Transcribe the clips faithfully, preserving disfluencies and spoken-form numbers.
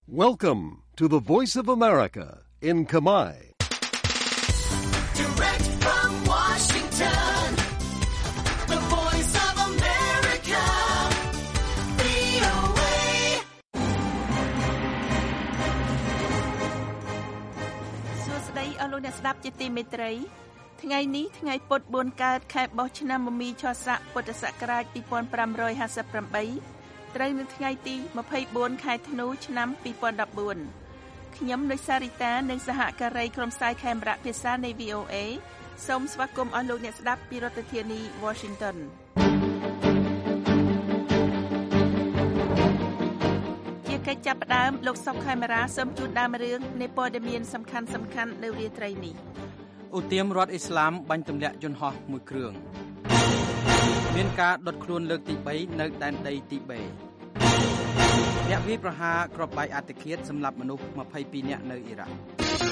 Welcome to the Voice of America in Khmer. Direct from Washington, the Voice of America, វី អូ เอសួស្តីអស់លោកអ្នកស្ដាប់ជាទីមេត្រីថ្ងៃនេះថ្ងៃពុធបួនកើតខែបោះឆ្នាំមមីឆស័កពុទ្ធសករាជtwo thousand five hundred fifty-eightត្រូវនៅថ្ងៃទីtwenty-fourខែធ្នូឆ្នាំtwo thousand fourteenខ្ញុំនុយសារីតានិងសហការីក្រុមផ្សាយខេមរៈភាសានៃ វី អូ เอ សូមស្វាគមន៍អស់លោកអ្នកស្ដាប់ពីរដ្ឋធានី Washington ជាកិច្ចចាប់ផ្ដើមលោកសុកខេមរាសូមជូនដើមរឿងនៃព័ត៌មានសំខាន់សំខាន់នៅរាត្រីនេះឧទាមរដ្ឋអ៊ីស្លាមបាញ់ទម្លាក់យន្តហោះមួយគ្រឿងមានការដុតខ្លួនលើកទី3នៅដែនដីទីបេអ្នកវាយប្រហារគ្រាប់បែកអត្តឃាតសម្រាប់មនុស្សtwenty-twoនាក់នៅអ៊ីរ៉ាក់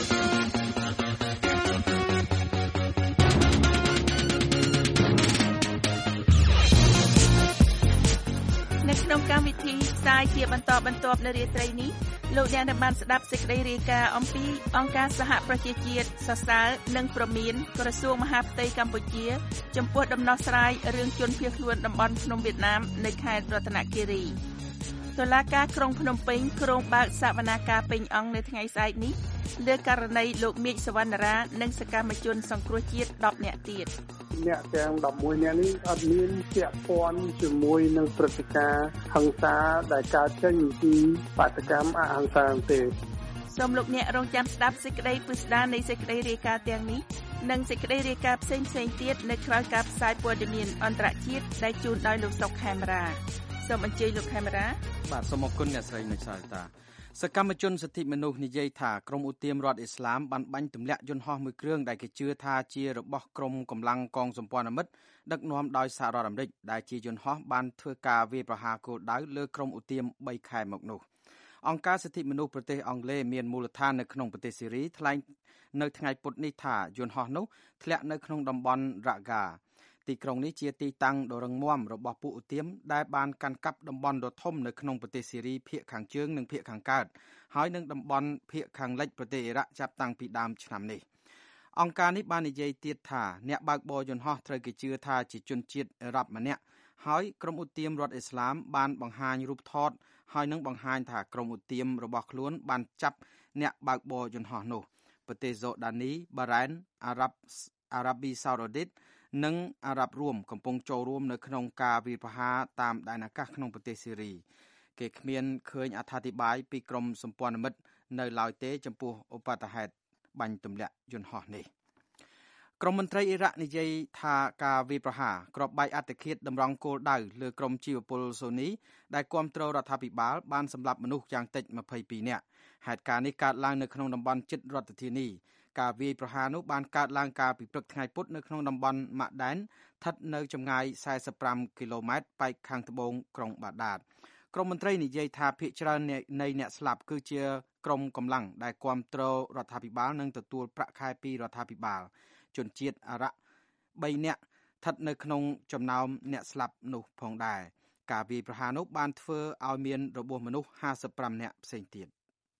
នៅក្នុងកម្មវិធីផ្សាយជាបន្តបន្ទាប់នៅរាត្រីនេះលោកអ្នកនឹងបានស្ដាប់សេចក្តីរាយការណ៍អំពីអង្គការសហប្រជាជាតិសរសើរនិងព្រមានក្រសួងមហាផ្ទៃកម្ពុជាចំពោះដំណោះស្រាយរឿងជនភៀសខ្លួនតំបន់ភ្នំវៀតណាមនៅខេត្តរតនគិរីតុលាការក្រុងភ្នំពេញក្រុងបើកសវនាការពេញអង្គនៅថ្ងៃស្អែកនេះលើករណីលោកមេឃសវណ្ណរានិងសកម្មជនសង្គ្រោះជាតិtenនាក់ទៀតអ្នកទាំងelevenនាក់នេះអត់មានពាក់ព័ន្ធជាមួយនឹងព្រឹត្តិការណ៍ហិង្សាដែលកើតចេញពីបាតកម្មអហិង្សាទេសូមលោកអ្នករងចាំស្ដាប់សេចក្តីពិស្ដារនៃសេចក្តីរាយការណ៍ទាំងនេះនិងសេចក្តីរាយការណ៍ផ្សេងៗទៀតនៅក្រៅការផ្សាយព័ត៌មានអន្តរជាតិដែលជូនដោយលោកសុកខេមរាសូមអញ្ជើញលោកខេមរាបាទសូមអរគុណអ្នកស្រីនុចសាលតាសកម្មជនសិទ្ធិមនុស្សនិយាយថាក្រុមឧទាមរដ្ឋអ៊ីស្លាមបានបាញ់ទម្លាក់យន្តហោះមួយគ្រឿងដែលគេជឿថាជារបស់ក្រុមកម្លាំងកងសម្ព័ន្ធមិត្តដឹកនាំដោយសហរដ្ឋអាមេរិកដែលជាយន្តហោះបានធ្វើការវាយប្រហារគោលដៅលើក្រុមឧទាមthreeខែមកនោះអង្គការសិទ្ធិមនុស្សប្រទេសអង់គ្លេសមានមូលដ្ឋាននៅក្នុងប្រទេសស៊េរីថ្លែងនៅថ្ងៃពុធនេះថាយន្តហោះនោះធ្លាក់នៅក្នុងតំបន់រ៉ាហ្គាទីក្រុងនេះជាទីតាំងដ៏រឹងមាំរបស់ពួកឧទាមដែលបានកាន់កាប់តំបន់ដ៏ធំនៅក្នុងប្រទេសស៊េរីភាគខាងជើងនិងភាគខាងកើតហើយនឹងតំបន់ភាគខាងលិចប្រទេសអ៊ីរ៉ាក់ចាប់តាំងពីដើមឆ្នាំនេះអង្គការនេះបាននិយាយទៀតថាអ្នកបើកបរយន្តហោះត្រូវគេជឿថាជាជនជាតិអ៊ឺរ៉ាប់ម្នាក់ហើយក្រុមឧទាមរដ្ឋអ៊ីស្លាមបានបង្ហាញរូបថតហើយនឹងបង្ហាញថាក្រុមឧទាមរបស់ខ្លួនបានចាប់អ្នកបើកបរយន្តហោះនោះប្រទេសសូដានីបារ៉ែនអារ៉ាប់អារ៉ាប៊ីសាអូឌីតនិងអារ៉ាប់រួមកំពុងចូលរួមនៅក្នុងការវាយប្រហារតាមដែនអាកាសក្នុងប្រទេសស៊េរីគេគ្មានឃើញអត្ថាធិប្បាយពីក្រមសម្ព័ន្ធមិត្តនៅឡើយទេចំពោះឧបទ្ទហេតុបាញ់ទម្លាក់យន្តហោះនេះក្រមមន្ត្រីអ៊ីរ៉ាក់និយាយថាការវាយប្រហារគ្រាប់បែកអត្តឃាតតម្រង់គោលដៅលើក្រុមជីវពលសូនីដែលគាំទ្ររដ្ឋាភិបាលបានសម្លាប់មនុស្សយ៉ាងតិចtwenty-twoនាក់ហេតុការណ៍នេះកើតឡើងនៅក្នុងតំបន់ជិតរដ្ឋធានីការវាយប្រហារនោះបានកើតឡើងកាលពីព្រឹកថ្ងៃពុធនៅក្នុងតំបន់ម៉ាក់ដែនស្ថិតនៅចម្ងាយforty-fiveគីឡូម៉ែត្រប៉ែកខាងត្បូងក្រុងបាដាតក្រុមមន្ត្រីនិយាយថាភាគច្រើននៃអ្នកស្លាប់គឺជាក្រុមកម្លាំងដែលគាំទ្ររដ្ឋាភិបាលនិងទទួលប្រាក់ខែពីរដ្ឋាភិបាលជនជាតិអារ៉ាក់threeនាក់ស្ថិតនៅក្នុងចំណោមអ្នកស្លាប់នោះផងដែរការវាយប្រហារនោះបានធ្វើឲ្យមានរបួសមនុស្សfifty-fiveនាក់ផ្សេងទៀត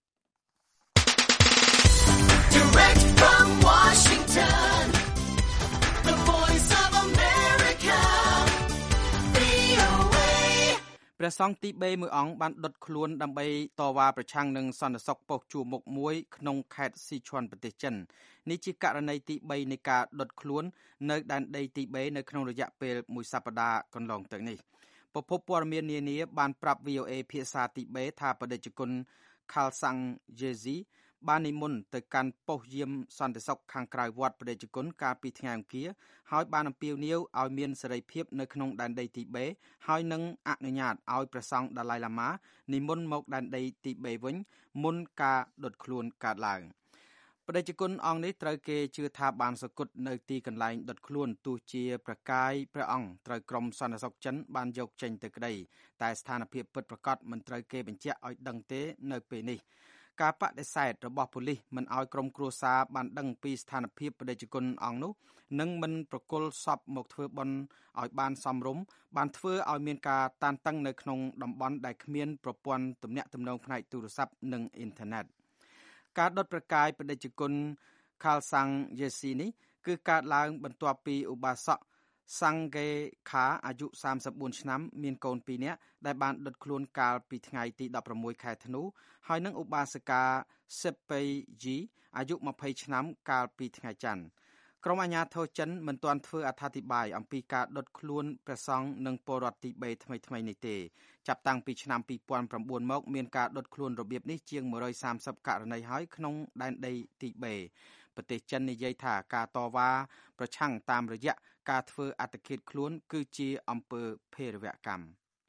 Direct from Washington, the Voice of America, វី អូ เอព្រះសង្ឃទីបេមួយអង្គបានដុតខ្លួនដើម្បីតវ៉ាប្រឆាំងនឹងសន្តិសុខប៉ុស្តិ៍ជួរមុខមួយក្នុងខេត្តស៊ីឈួនប្រទេសចិននេះជាករណីទីthreeនៃការដុតខ្លួននៅដែនដីទីបេនៅក្នុងរយៈពេលមួយសប្តាហ៍កន្លងទៅនេះពពព័ត៌មាននានាបានប្រាប់ វី អូ เอ ភាសាទីបេថាបដិជគុណ Khalsang Jeziបាននិមន្តទៅកាន់ប៉ុស្តិ៍យាមសន្តិសុខខាងក្រៅវត្តបដិជគុណកាលពីថ្ងៃអង្គារហើយបានអំពាវនាវឲ្យមានសេរីភាពនៅក្នុងដែនដីទីបេហើយនឹងអនុញ្ញាតឲ្យព្រះសង្ឃដាឡៃឡាម៉ានិមន្តមកដែនដីទីបេវិញមុនការដុតខ្លួនកើតឡើងបដិជគុណអង្គនេះត្រូវគេជឿថាបានសគត់នៅទីកន្លែងដុតខ្លួនទោះជាប្រកាយព្រះអង្គត្រូវក្រុមសន្តិសុខចិនបានយកចេញទៅក្តីតែស្ថានភាពពិតប្រាកដមិនត្រូវគេបញ្ជាក់ឲ្យដឹងទេនៅពេលនេះការបដិសេធរបស់ប៉ូលីសមិនឲ្យក្រុមគ្រួសារបានដឹងពីស្ថានភាពបដិជគុណអង្គនោះនិងមិនប្រគល់សពមកធ្វើបុណ្យឲ្យបានសមរម្យបានធ្វើឲ្យមានការតានតឹងនៅក្នុងតំបន់ដែលគ្មានប្រព័ន្ធទំនាក់ទំនងផ្នែកទូរស័ព្ទនិងអ៊ីនធឺណិតការដុតប្រកាយបដិជគុណខាលសាំងយេស៊ីនេះគឺកើតឡើងបន្ទាប់ពីឧបាសកសាំងហ្គេខាអាយុសាមសិបបួនឆ្នាំមានកូនពីរនាក់ដែលបានដុតខ្លួនកាលពីថ្ងៃទីដប់ប្រាំមួយខែធ្នូហើយនិងឧបាសិកាសេប៉េជីអាយុម្ភៃឆ្នាំកាលពីថ្ងៃច័ន្ទក្រុមអាជ្ញាធរចិនមិនទាន់ធ្វើអត្ថាធិប្បាយអំពីការដុតខ្លួនព្រះសង្ឃនិងពលរដ្ឋទីបេថ្មីថ្មីនេះទេចាប់តាំងពីឆ្នាំពីរពាន់ប្រាំបួនមកមានការដុតខ្លួនរបៀបនេះជាងមួយរយសាមសិបករណីហើយក្នុងដែនដីទីបេប្រទេសចិននិយាយថាការតវ៉ាប្រឆាំងតាមរយៈការធ្វើអត្តឃាតខ្លួនគឺជាអំពើភេរវកម្ម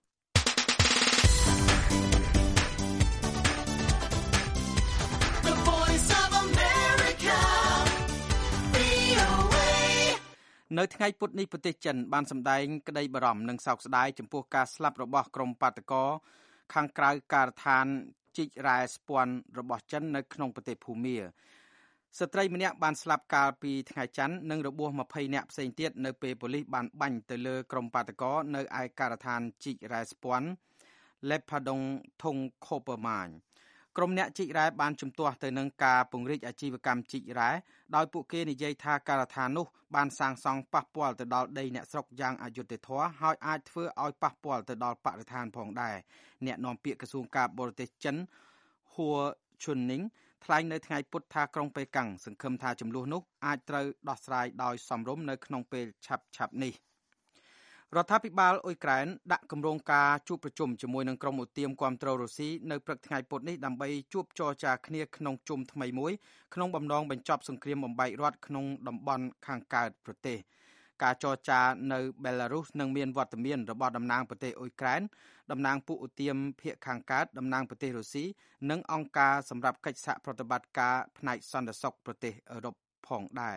នៅថ្ងៃពុធនេះប្រទេសចិនបានសម្ដែងក្តីបារម្ភនិងសោកស្ដាយចំពោះការស្លាប់របស់ក្រុមបាតកោខាងក្រៅការដ្ឋានជីករ៉ែស្ពាន់របស់ចិននៅក្នុងប្រទេសភូមាស្ត្រីម្នាក់បានស្លាប់កាលពីថ្ងៃច័ន្ទនិងរបួសម្ភៃនាក់ផ្សេងទៀតនៅពេលប៉ូលីសបានបាញ់ទៅលើក្រុមបាតកោនៅឯការដ្ឋានជីករ៉ែស្ពាន់លេផាដុងធុងខូប៉ឺម៉ាញក្រុមអ្នកជីករ៉ែបានជំទាស់ទៅនឹងការពង្រីកអាជីវកម្មជីករ៉ែដោយពួកគេនិយាយថាការដ្ឋាននោះបានសាងសង់ប៉ះពាល់ទៅដល់ដីអ្នកស្រុកយ៉ាងអយុត្តិធម៌ហើយអាចធ្វើឲ្យប៉ះពាល់ទៅដល់បរិស្ថានផងដែរអ្នកនាំពាក្យក្រសួងការបរទេសចិនហួរឈុននីងថ្លែងនៅថ្ងៃពុធថាក្រុងប៉េកាំងសង្ឃឹមថាចំនួននោះអាចត្រូវដោះស្រាយដោយសមរម្យនៅក្នុងពេលឆាប់ឆាប់នេះរដ្ឋាភិបាលអ៊ុយក្រែនដាក់គម្រោងការជួបប្រជុំជាមួយនឹងក្រុមឧទាមគាំទ្ររុស្ស៊ីនៅព្រឹកថ្ងៃពុធនេះដើម្បីជួបចរចាគ្នាក្នុងជុំថ្មីមួយក្នុងបំណងបញ្ចប់សង្គ្រាមបំបែករដ្ឋក្នុងតំបន់ខាងកើតប្រទេសការចរចានៅបេឡារុសនឹងមានវត្តមានរបស់តំណាងប្រទេសអ៊ុយក្រែនតំណាងពួកឧទាមភាគខាងកើតតំណាងប្រទេសរុស្ស៊ីនិងអង្គការសម្រាប់កិច្ចសហប្រតិបត្តិការផ្នែកសន្តិសុខប្រទេសអឺរ៉ុបផងដែរ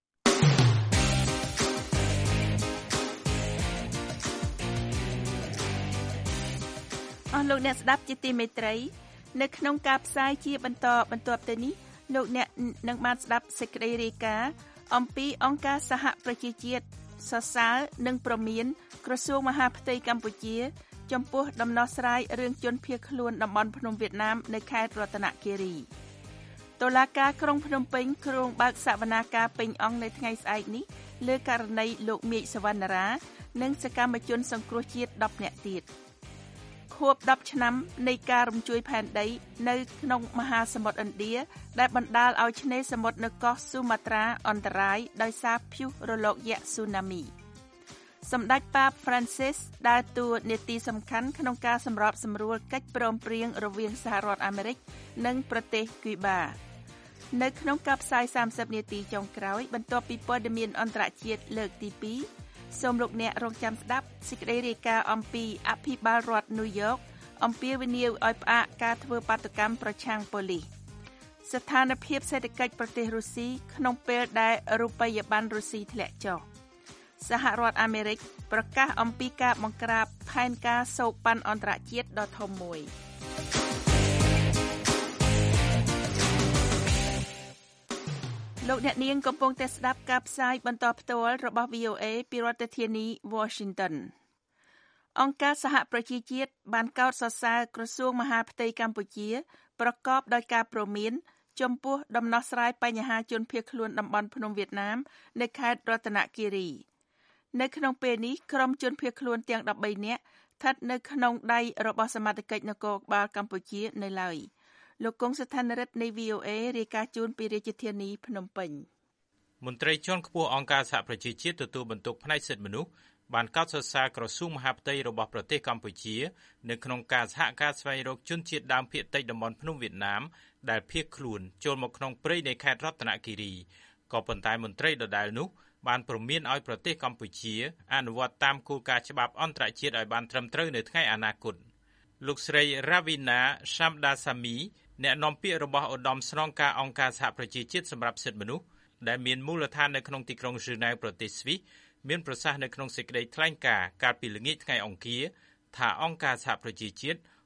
អស់លោកអ្នកស្ដាប់ជាទីមេត្រីនៅក្នុងការផ្សាយជាបន្តបន្ទាប់ទៅនេះលោកអ្នកនឹងបានស្ដាប់សេចក្តីរាយការណ៍អំពីអង្គការសហប្រជាជាតិសរសើរនិងប្រមានក្រសួងមហាផ្ទៃកម្ពុជាចំពោះដំណោះស្រាយរឿងជនភៀសខ្លួនតំបន់ភ្នំវៀតណាមនៅខេត្តរតនគិរីតុលាការក្រុងភ្នំពេញគ្រងបើកសវនាការពេញអង្គនៅថ្ងៃស្អែកនេះលើករណីលោកមេឃសវណ្ណារានិងសកម្មជនសង្គ្រោះជាតិដប់នាក់ទៀតខួបដប់ឆ្នាំនៃការរំជួយផែនដីនៅក្នុងមហាសមុទ្រឥណ្ឌាដែលបណ្ដាលឲ្យឆ្នេរសមុទ្រនៅកោះស៊ូម៉ាត្រាអន្តរាយដោយសារព្យុះរលកយក្សស៊ូណាមីសម្ដេចប៉ាប Francis ដើរតួនាទីសំខាន់ក្នុងការសម្របសម្រួលកិច្ចព្រមព្រៀងរវាងសហរដ្ឋអាមេរិកនិងប្រទេសគូបានៅក្នុងការផ្សាយសាមសិបនាទីចុងក្រោយបន្ទាប់ពីព័ត៌មានអន្តរជាតិលើកទីពីរសូមលោកអ្នករងចាំស្ដាប់សេចក្តីរាយការណ៍អំពីអភិបាលរដ្ឋញូវយ៉កអំពាវនាវឲ្យផ្អាកការធ្វើបាតុកម្មប្រឆាំងប៉ូលីសស្ថានភាពសេដ្ឋកិច្ចប្រទេសរុស្ស៊ីក្នុងពេលដែលរូបិយប័ណ្ណរុស្ស៊ីធ្លាក់ចុះសហរដ្ឋអាមេរិកប្រកាសអំពីការបង្ក្រាបផែនការសូកប៉ាន់អន្តរជាតិដ៏ធំមួយលោកអ្នកនាងកំពុងតែស្ដាប់ការផ្សាយបន្តផ្ទាល់របស់ វី អូ អេ ពីរដ្ឋធានី Washington អង្គការសហប្រជាជាតិបានកោតសរសើរក្រសួងមហាផ្ទៃកម្ពុជាប្រកបដោយការព្រមានចំពោះដំណោះស្រាយបញ្ហាជនភៀសខ្លួនតំបន់ភ្នំវៀតណាមនៅខេត្តរតនគិរីនៅក្នុងពេលនេះក្រុមជនភៀសខ្លួនទាំងដប់បីនាក់ស្ថិតនៅក្នុងដៃរបស់សមត្ថកិច្ចនគរបាលកម្ពុជានៅឡើយលោកកុងស្ថានរិទ្ធនៃ វី អូ អេ រាយការណ៍ជូនពីរាជធានីភ្នំពេញមន្ត្រីជាន់ខ្ពស់អង្គការសហប្រជាជាតិទទួលបន្ទុកផ្នែកសិទ្ធិមនុស្សបានកោតសរសើរក្រសួងមហាផ្ទៃរបស់ប្រទេសកម្ពុជានៅក្នុងការសហការស្វែងរកជនជាតិដើមភាគតិចតំបន់ភ្នំវៀតណាមដែលភៀសខ្លួនចូលមកក្នុងព្រៃនៃខេត្តរតនគិរីក៏ប៉ុន្តែមន្ត្រីដដែលនោះបានព្រមានឲ្យប្រទេសកម្ពុជាអនុវត្តតាមគោលការណ៍ច្បាប់អន្តរជាតិឲ្យបានត្រឹមត្រូវនៅថ្ងៃអនាគតលោកស្រី Ravina Shamdasamy អ្នកនាំពាក្យរបស់ឧត្តមស្នងការអង្គការសហប្រជាជាតិសម្រាប់សិទ្ធិមនុស្សដែលមានមូលដ្ឋាននៅក្នុងទីក្រុងហ្សឺណែវប្រទេសស្វីសមានប្រសាសន៍នៅក្នុងសេចក្តីថ្លែងការណ៍កាលពីល្ងាចថ្ងៃអង្គារថាអង្គការសហប្រជាជាតិ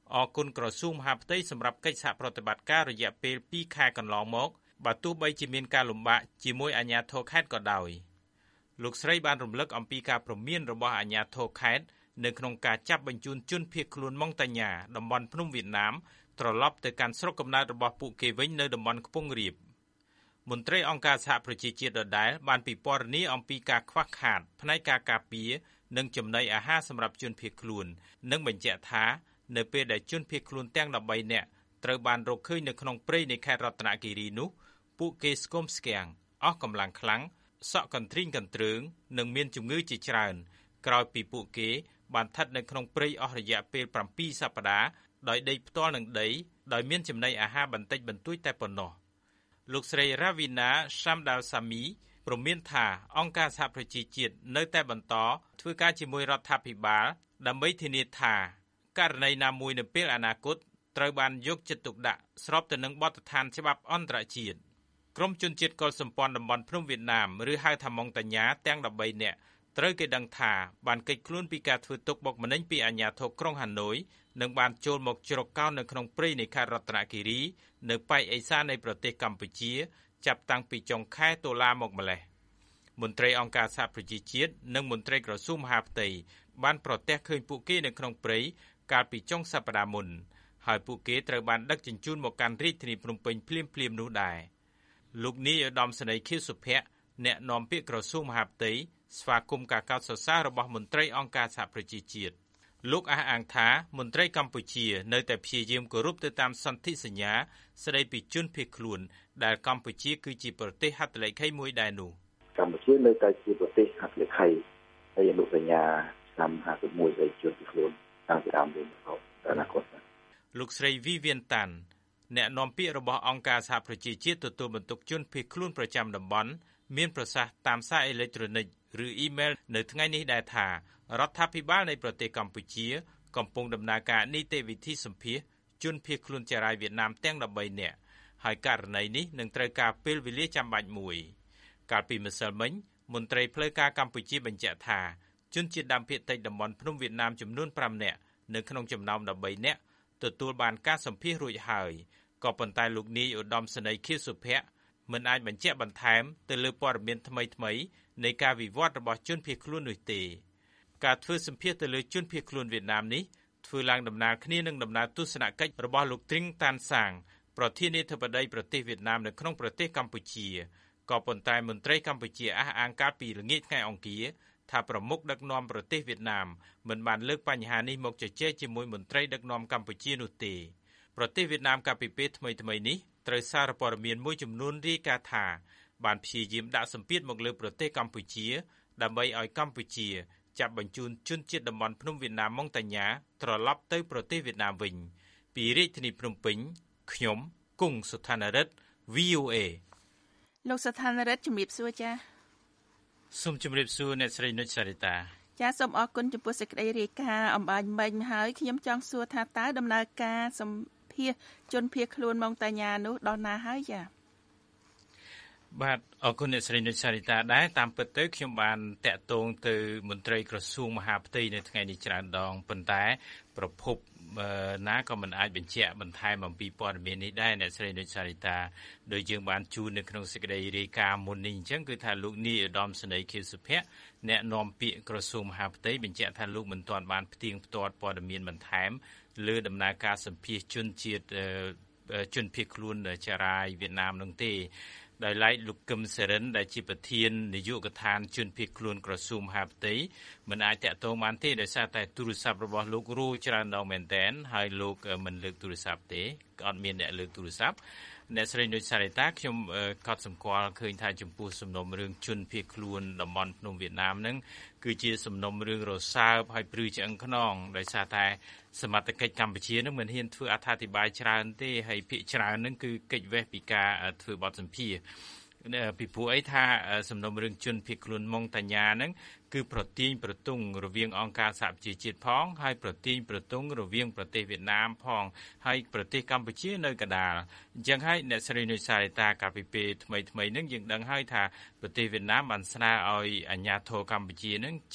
អរគុណក្រសួងមហាផ្ទៃសម្រាប់កិច្ចសហប្រតិបត្តិការរយៈពេលពីរខែកន្លងមកបើទោះបីជាមានការលំបាកជាមួយអាជ្ញាធរខេត្តក៏ដោយលោកស្រីបានរំលឹកអំពីការព្រមានរបស់អាជ្ញាធរខេត្តនៅក្នុងការចាប់បញ្ជូនជនភៀសខ្លួនម៉ុងតាញ៉ាតំបន់ភ្នំវៀតណាមត្រឡប់ទៅកាន់ស្រុកកំណើតរបស់ពួកគេវិញនៅតំបន់ខ្ពង់រាបមន្ត្រីអង្គការសហប្រជាជាតិដដែលបានពិពណ៌នាអំពីការខ្វះខាតផ្នែកការការពារនិងចំណីអាហារសម្រាប់ជនភៀសខ្លួននិងបញ្ជាក់ថានៅពេលដែលជនភៀសខ្លួនទាំងដប់បីនាក់ត្រូវបានរកឃើញនៅក្នុងព្រៃនៃខេត្តរតនគិរីនោះពួកគេស្គមស្គាំងអស់កម្លាំងខ្លាំងសក់កន្ទ្រីងកន្ទ្រើងនិងមានជំងឺជាច្រើនក្រោយពីពួកគេបានស្ថិតនៅក្នុងព្រៃអស់រយៈពេលប្រាំពីរសប្តាហ៍ដោយដេកផ្ទាល់នឹងដីដោយមានចំណីអាហារបន្តិចបន្តួចតែប៉ុណ្ណោះលោកស្រី Ravina Shamdasamy ព្រមានថាអង្គការសហប្រជាជាតិនៅតែបន្តធ្វើការជាមួយរដ្ឋាភិបាលដើម្បីធានាថាករណីណាមួយនៅពេលអនាគតត្រូវបានយកចិត្តទុកដាក់ស្របទៅនឹងបទដ្ឋានច្បាប់អន្តរជាតិក្រមជនជាតិកុលសម្ព័ន្ធតំបន់ភ្នំវៀតណាមឬហៅថាម៉ុងតាញ៉ាទាំងដប់បីនាក់ត្រូវគេដឹងថាបានគេចខ្លួនពីការធ្វើទុកបុកម្នេញពីអាជ្ញាធរក្រុងហាណូយនិងបានចូលមកជ្រកកោននៅក្នុងព្រៃនៃខេត្តរតនគិរីនៅប៉ែកឦសាននៃប្រទេសកម្ពុជាចាប់តាំងពីចុងខែតុលាមកម្លេះមន្ត្រីអង្គការសហប្រជាជាតិនិងមន្ត្រីក្រសួងមហាផ្ទៃបានប្រទះឃើញពួកគេនៅក្នុងព្រៃកាលពីចុងសប្តាហ៍មុនហើយពួកគេត្រូវបានដឹកជញ្ជូនមកកាន់រាជធានីភ្នំពេញភ្លាមៗនោះដែរលោកនាយឧត្តមសេនីយ៍ខៀវសុភ័ក្រអ្នកនាំពាក្យក្រសួងមហាផ្ទៃស្វាគមន៍ការកោតសរសើររបស់មន្ត្រីអង្គការសហប្រជាជាតិលោកអះអាងថាមន្ត្រីកម្ពុជានៅតែព្យាយាមគោរពទៅតាមសន្ធិសញ្ញាស្តីពីជនភៀសខ្លួនដែលកម្ពុជាគឺជាប្រទេសហត្ថលេខីមួយដែរនោះកម្ពុជានៅតែជាប្រទេសហត្ថលេខីហើយអនុសញ្ញាឆ្នាំห้าสิบเอ็ดស្តីជនភៀសខ្លួនតាំងពីដើមđếnដល់អនាគតលោកស្រី Vivian Tan អ្នកនាំពាក្យរបស់អង្គការសហប្រជាជាតិទទួលបន្ទុកជនភៀសខ្លួនប្រចាំតំបន់មានប្រសាសន៍តាមសារអេឡិចត្រូនិកឬអ៊ីមែលនៅថ្ងៃនេះដែរថារដ្ឋាភិបាលនៃប្រទេសកម្ពុជាកំពុងដំណើរការនីតិវិធីសម្ភាសជនភៀសខ្លួនចារាយវៀតណាមទាំងដប់បីនាក់ហើយករណីនេះនឹងត្រូវការពេលវេលាចាំបាច់មួយកាលពីម្សិលមិញមន្ត្រីផ្លូវការកម្ពុជាបញ្ជាក់ថាជនជាតិដើមភាគតិចតំបន់ភ្នំវៀតណាមចំនួនប្រាំនាក់នៅក្នុងចំណោមដប់បីនាក់ទទួលបានការសម្ភាសរួចហើយក៏ប៉ុន្តែលោកនាយឧត្តមសេនីយ៍ខៀវសុភ័ក្រមិនអាចបញ្ជាក់បន្ថែមទៅលើព័ត៌មានថ្មីៗនៃការវិវត្តរបស់ជនភៀសខ្លួននោះទេការធ្វើសម្ភាសទៅលើជនភៀសខ្លួនវៀតណាមនេះធ្វើឡើងដំណើរគ្នានឹងដំណើរទស្សនកិច្ចរបស់លោកទ្រីងតានសាងប្រធានាធិបតីប្រទេសវៀតណាមនៅក្នុងប្រទេសកម្ពុជាក៏ប៉ុន្តែមន្ត្រីកម្ពុជាអះអាងកាលពីល្ងាចថ្ងៃអង្គារថាប្រមុខដឹកនាំប្រទេសវៀតណាមមិនបានលើកបញ្ហានេះមកជជែកជាមួយមន្ត្រីដឹកនាំកម្ពុជានោះទេប្រទេសវៀតណាមកាលពីពេលថ្មីៗនេះត្រូវសារព័ត៌មានមួយចំនួនរាយការណ៍ថាបានព្យាយាមដាក់សម្ពាធមកលើប្រទេសកម្ពុជាដើម្បីឲ្យកម្ពុជាចាប់បញ្ជូនជនជាតិតំបន់ភ្នំវៀតណាមម៉ុងតាញ៉ាត្រឡប់ទៅប្រទេសវៀតណាមវិញពីរាជធានីភ្នំពេញខ្ញុំគង់សុថានរិទ្ធ វី អូ เอលោកសុថានរិទ្ធជំរាបសួរចា៎សូមជម្រាបសួរអ្នកស្រីនុចសារិតាចា៎សូមអរគុណចំពោះសេចក្តីរាយការណ៍អំបញ្ញមិញហើយខ្ញុំចង់សួរថាតើដំណើរការសម្ភាសជនភៀសខ្លួនម៉ុងតាញ៉ានោះដល់ណាហើយចា៎បាទអរគុណអ្នកស្រីនុចសារិតាដែរតាមពិតទៅខ្ញុំបានតាក់ទងទៅមន្ត្រីក្រសួងមហាផ្ទៃនៅថ្ងៃនេះច្រើនដងប៉ុន្តែប្រភពណាក៏មិនអាចបញ្ជាក់បន្ថែមអំពីព័ត៌មាននេះដែរអ្នកស្រីនុចសារិតាដោយយើងបានជួននៅក្នុងសេចក្តីរាយការណ៍មុននេះអញ្ចឹងគឺថាលោកនាយឧត្តមសេនីយ៍ខៀវសុភ័ក្រអ្នកនាំពាក្យក្រសួងមហាផ្ទៃបញ្ជាក់ថាលោកមិនទាន់បានផ្ទៀងផ្ទាត់ព័ត៌មានបន្ថែមលើដំណើរការសម្ភាសជនជាតិជនភៀសខ្លួនចារាយវៀតណាមនោះទេដោយឡែកលោកកឹមសេរិនដែលជាប្រធាននាយកដ្ឋានជនភៀសខ្លួនក្រសួងមហាផ្ទៃមិនអាចតាក់ទងបានទេដោយសារតែទូរស័ព្ទរបស់លោករੂច្រើនដងមែនតែនហើយលោកមិនលើកទូរស័ព្ទទេអត់មានអ្នកលើកទូរស័ព្ទអ្នកស្រីនុចសារិតាខ្ញុំកត់សម្គាល់ឃើញថាចំពោះសំណុំរឿងជនភៀសខ្លួនតំបន់ភ្នំវៀតណាមហ្នឹងគឺជាសំណុំរឿងរសើបហើយព្រឺឆ្អឹងខ្នងដោយសារតែសមត្ថកិច្ចកម្ពុជានឹងមិនហ៊ានធ្វើអត្ថាធិប្បាយច្រើនទេហើយភាគច្រើននឹងគឺកិច្ចវេះពីការធ្វើបទសម្ភាសន៍ពីព្រោះអីថាសំណុំរឿងជនភៀសខ្លួនម៉ុងតាញ៉ាហ្នឹងគឺប្រទាញប្រទង់រវាងអង្គការសហប្រជាជាតិផងហើយប្រទាញប្រទង់រវាងប្រទេសវៀតណាមផងហើយប្រទេសកម្ពុជានៅកណ្ដាលអញ្ចឹងហើយអ្នកស្រីនុចសារិតាកាលពីពេលថ្មីថ្មីហ្នឹងយើងដឹងហើយថាប្រទេសវៀតណាមបានស្នើឲ្យអាជ្ញាធរកម្ពុជាហ្នឹងចាប់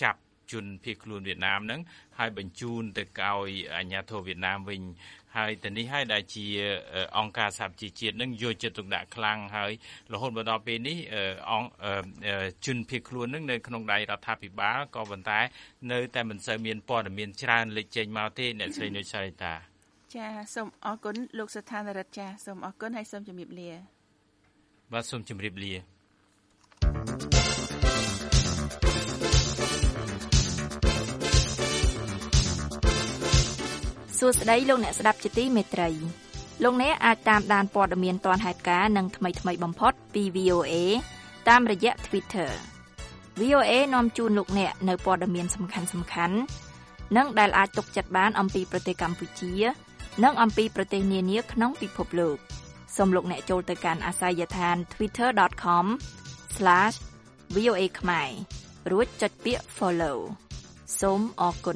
ជនភៀសខ្លួនវៀតណាមហ្នឹងហើយបញ្ជូនទៅឲ្យអាជ្ញាធរវៀតណាមវិញហើយទៅនេះហើយដែលជាអង្គការសហប្រជាជាតិនឹងយកចិត្តទុកដាក់ខ្លាំងហើយរហូតមកដល់ពេលនេះអង្គជនភៀសខ្លួននឹងនៅក្នុងដៃរដ្ឋាភិបាលក៏ប៉ុន្តែនៅតែមិនសូវមានព័ត៌មានច្រើនលេចចេញមកទេអ្នកស្រីនុចសារិតាចាសូមអរគុណលោកស្ថានរិទ្ធចាសូមអរគុណហើយសូមជម្រាបលាបាទសូមជម្រាបលាសួស្តីលោកអ្នកស្ដាប់ជាទីមេត្រីលោកអ្នកអាចតាមដានព័ត៌មានទាន់ហេតុការណ៍និងថ្មីៗបំផុតពី វី អូ เอ តាមរយៈ Twitter វី អូ เอ នាំជូនលោកអ្នកនៅព័ត៌មានសំខាន់ៗនិងដែលអាចទុកចិត្តបានអំពីប្រទេសកម្ពុជានិងអំពីប្រទេសនានាក្នុងពិភពលោកសូមលោកអ្នកចូលទៅកាន់អាសយដ្ឋាន ทวิตเตอร์ ដอท คอม ស្លាช វី អូ เอ ខ្មែររួចចុចពាក្យ Follow សូមអរគុណ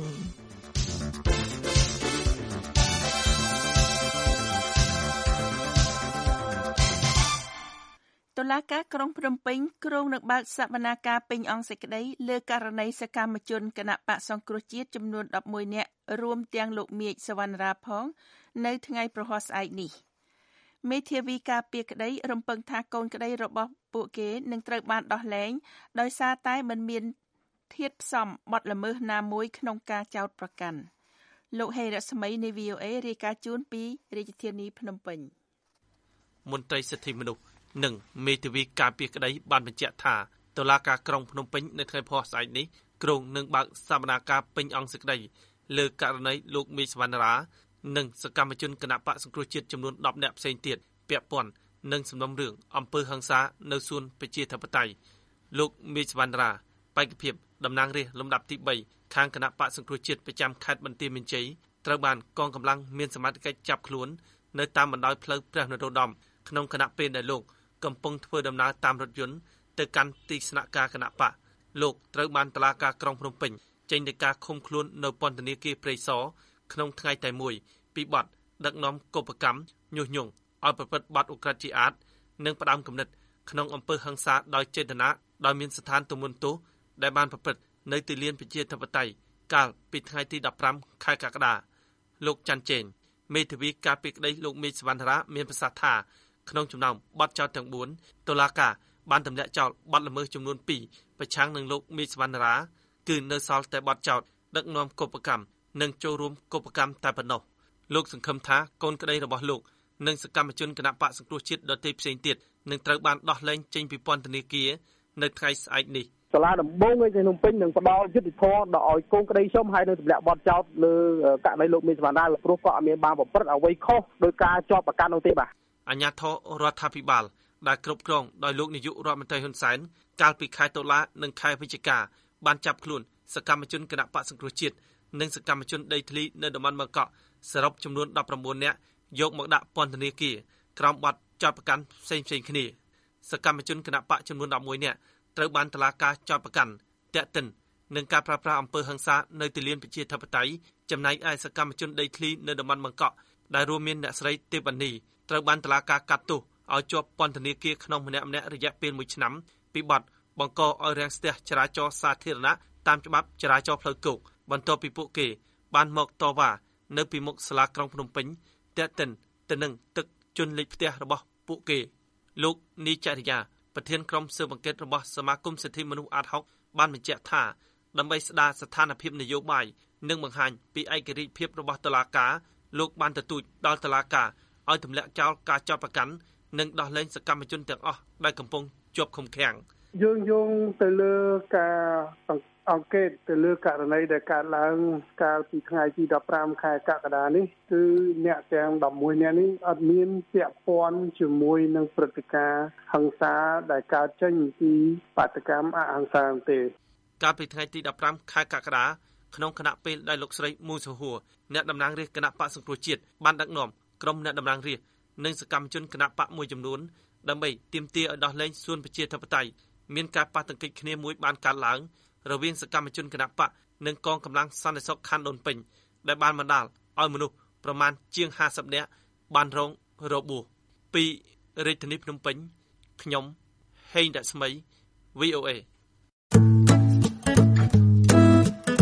តុលាការក្រុងភ្នំពេញគ្រងនឹងបើកសវនាការពេញអង្គសេចក្តីលើករណីសកម្មជនគណបក្សសង្គ្រោះជាតិចំនួនដប់មួយនាក់រួមទាំងលោកមៀកសវណ្ណរាផងនៅថ្ងៃប្រហ័សស្អែកនេះមេធាវីការពារក្តីរំពឹងថាកូនក្តីរបស់ពួកគេនឹងត្រូវបានដោះលែងដោយសារតែមិនមានធាតុផ្សំបទល្មើសណាមួយក្នុងការចោទប្រកាន់លោកហេរស្មីនៃ វី អូ เอ រាយការណ៍ជូនពីរាជធានីភ្នំពេញមន្ត្រីសិទ្ធិមនុស្សនិងមេធាវីការពារក្តីបានបញ្ជាក់ថាតុលាការក្រុងភ្នំពេញនៅថ្ងៃព្រហស្បតិ៍នេះគ្រងនឹងបើកសវនាការពេញអង្គសេចក្តីលើករណីលោកមីសវណ្ណរានិងសកម្មជនគណបក្សសង្គ្រោះជាតិចំនួនដប់នាក់ផ្សេងទៀតពាក់ព័ន្ធនឹងសំណុំរឿងអំពើហិង្សានៅសួនប្រជាធិបតេយ្យលោកមីសវណ្ណរាបេក្ខភាពតំណាងរាស្ត្រលំដាប់ទីបីខាងគណបក្សសង្គ្រោះជាតិប្រចាំខេត្តបន្ទាយមានជ័យត្រូវបានកងកម្លាំងមានសមត្ថកិច្ចចាប់ខ្លួននៅតាមបណ្ដោយផ្លូវព្រះនរោត្តមក្នុងគណៈពេលដែលលោកកំពុងធ្វើដំណើរតាមរថយន្តទៅកាន់ទីស្នាក់ការគណៈបកលោកត្រូវបានតុលាការក្រុងភ្នំពេញចេញដីកាឃុំខ្លួននៅពន្ធនាគារព្រៃសរក្នុងថ្ងៃតែមួយពីបទដឹកនាំកុបកម្មញុះញង់ឲ្យប្រព្រឹត្តបទឧក្រិដ្ឋជាអាតនិងផ្ដាំគំនិតក្នុងអំពើហិង្សាដោយចេតនាដោយមានស្ថានទម្ងន់ទោសដែលបានប្រព្រឹត្តនៅទីលានប្រជាធិបតេយ្យកាលពីថ្ងៃទីដប់ប្រាំខែកក្កដាលោកច័ន្ទចេងមេធាវីការពារក្តីលោកមីសវណ្ណរាមានប្រសាសន៍ថាក្នុងចំណោមបទចោទទាំងបួនតុលាការបានទម្លាក់ចោលបទល្មើសចំនួនពីរប្រឆាំងនឹងលោកមីសវណ្ណរាគឺនៅសល់តែបទចោទដឹកនាំកុបកម្មនិងចូលរួមកុបកម្មតែប៉ុណ្ណោះលោកសង្ឃឹមថាកូនក្តីរបស់លោកនិងសកម្មជនគណបក្សសង្គ្រោះជាតិដទៃផ្សេងទៀតនឹងត្រូវបានដោះលែងចេញពីពន្ធនាគារនៅថ្ងៃស្អែកនេះសាលាដំបងឯភ្នំពេញនឹងផ្ដល់យុត្តិធម៌ដល់ឲ្យកូនក្តីខ្ញុំហើយនឹងទម្លាក់បទចោទលើករណីលោកមីសវណ្ណរាព្រោះគាត់អត់មានបានប្រព្រឹត្តអ្វីខុសដោយការជាប់ប្រកាន់នោះទេបាទអាជ្ញាធររដ្ឋាភិបាលដែលគ្រប់គ្រងដោយលោកនាយករដ្ឋមន្ត្រីហ៊ុនសែនកាលពីខែតុលានិងខែវិច្ឆិកាបានចាប់ខ្លួនសកម្មជនគណបក្សសង្គ្រោះជាតិនិងសកម្មជនដីធ្លីនៅតំបន់បឹងកក់សរុបចំនួនដប់ប្រាំបួននាក់យកមកដាក់ពន្ធនាគារក្រោមបទចោទប្រកាន់ផ្សេងៗគ្នាសកម្មជនគណបក្សចំនួនដប់មួយនាក់ត្រូវបានតុលាការចោទប្រកាន់ទាក់ទិននឹងការប្រើប្រាស់អំពើហិង្សានៅទីលានប្រជាធិបតេយ្យចំណែកឯសកម្មជនដីធ្លីនៅតំបន់បឹងកក់ដែលរួមមានអ្នកស្រីទេពនីត្រូវបានតុលាការកាត់ទោសឲ្យជាប់ពន្ធនាគារក្នុងម្នាក់ម្នាក់រយៈពេលមួយឆ្នាំពីបទបង្កឲ្យរាំងស្ទះចរាចរណ៍សាធារណៈតាមច្បាប់ចរាចរណ៍ផ្លូវគោកបន្ទាប់ពីពួកគេបានមកតវ៉ានៅពីមុខសាលាក្រុងភ្នំពេញទាក់ទិនទៅនឹងទឹកជន់លិចផ្ទះរបស់ពួកគេលោកនីចរិយាប្រធានក្រុមស៊ើបអង្កេតរបស់សមាគមសិទ្ធិមនុស្សអាតហុកបានបញ្ជាក់ថាដើម្បីស្ដារស្ថានភាពនយោបាយនិងបង្ហាញពីឯករាជ្យភាពរបស់តុលាការលោកបានទទូចដល់តុលាការឲ្យទម្លាក់ចោលការចោទប្រកាន់និងដោះលែងសកម្មជនទាំងអស់ដែលកំពុងជាប់ឃុំឃាំងយើងយោងទៅលើការអង្កេតទៅលើករណីដែលកើតឡើងកាលពីថ្ងៃទីដប់ប្រាំខែកក្កដានេះគឺអ្នកទាំងដប់មួយនាក់នេះអត់មានពាក់ព័ន្ធជាមួយនឹងព្រឹត្តិការណ៍ហិង្សាដែលកើតចេញពីបាតកម្មអហិង្សាទេកាលពីថ្ងៃទីដប់ប្រាំខែកក្កដាក្នុងគណៈពេលដែលលោកស្រីមូសហួរអ្នកតំណាងរាស្ត្រគណៈបក្សសង្គ្រោះជាតិបានដឹកនាំក្រុមអ្នកតំណាងរាស្ត្រនិងសកម្មជនគណៈបកមួយចំនួនដើម្បីទាមទារឲ្យដោះលែងសួនប្រជាធិបតេយ្យមានការប៉ះទង្គិចគ្នាមួយបានកើតឡើងរវាងសកម្មជនគណៈបកនិងកងកម្លាំងសន្តិសុខខណ្ឌដូនពេញដែលបានបណ្ដាលឲ្យមនុស្សប្រមាណជាងห้าสิบនាក់បានរងរបួសពីរាជធានីភ្នំពេញខ្ញុំហេងរស្មី វី អូ เอ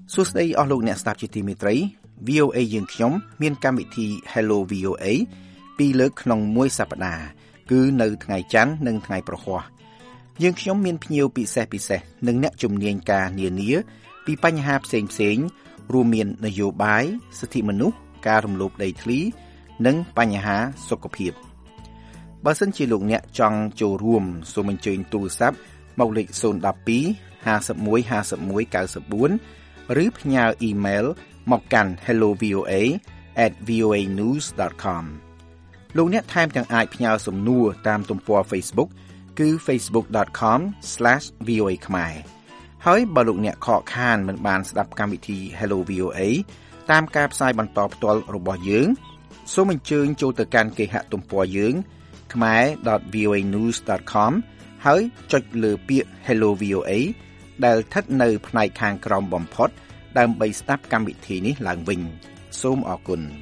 សួស្តីអស់លោកអ្នកស្ដាប់ជាទីមេត្រី វី អូ เอ យើងខ្ញុំមានកម្មវិធី Hello វី អូ เอ ពីរលើកក្នុងមួយសប្តាហ៍គឺនៅថ្ងៃច័ន្ទនិងថ្ងៃប្រហ័សយើងខ្ញុំមានភ្ញៀវពិសេសពិសេសនិងអ្នកជំនាញការនានាពីបញ្ហាផ្សេងផ្សេងរួមមាននយោបាយសិទ្ធិមនុស្សការរំលោភដីធ្លីនិងបញ្ហាសុខភាពបើសិនជាលោកអ្នកចង់ចូលរួមសូមអញ្ជើញទូរស័ព្ទមកលេខศูนย์ หนึ่ง สอง ห้า หนึ่ง หนึ่ง ห้า หนึ่ง เก้า สี่ ឬផ្ញើអ៊ីមែលមកកាន់ hello v o a at v o a news dot com លោកអ្នកថែមទាំងអាចផ្ញើសំណួរតាមទំព័រ Facebook គឺ facebook dot com slash v o a ខ្មែរហើយបើលោកអ្នកខកខានមិនបានស្ដាប់កម្មវិធី Hello វី អូ เอ តាមការផ្សាយបន្តផ្ទាល់របស់យើងសូមអញ្ជើញចូលទៅកាន់គេហទំព័រយើង khmae dot v o a news dot com ហើយចុចលើពាក្យ Hello វី អូ เอ ដែលស្ថិតនៅផ្នែកខាងក្រោមបំផុតដើម្បីស្ដាប់កម្មវិធីនេះឡើងវិញសូមអរគុណ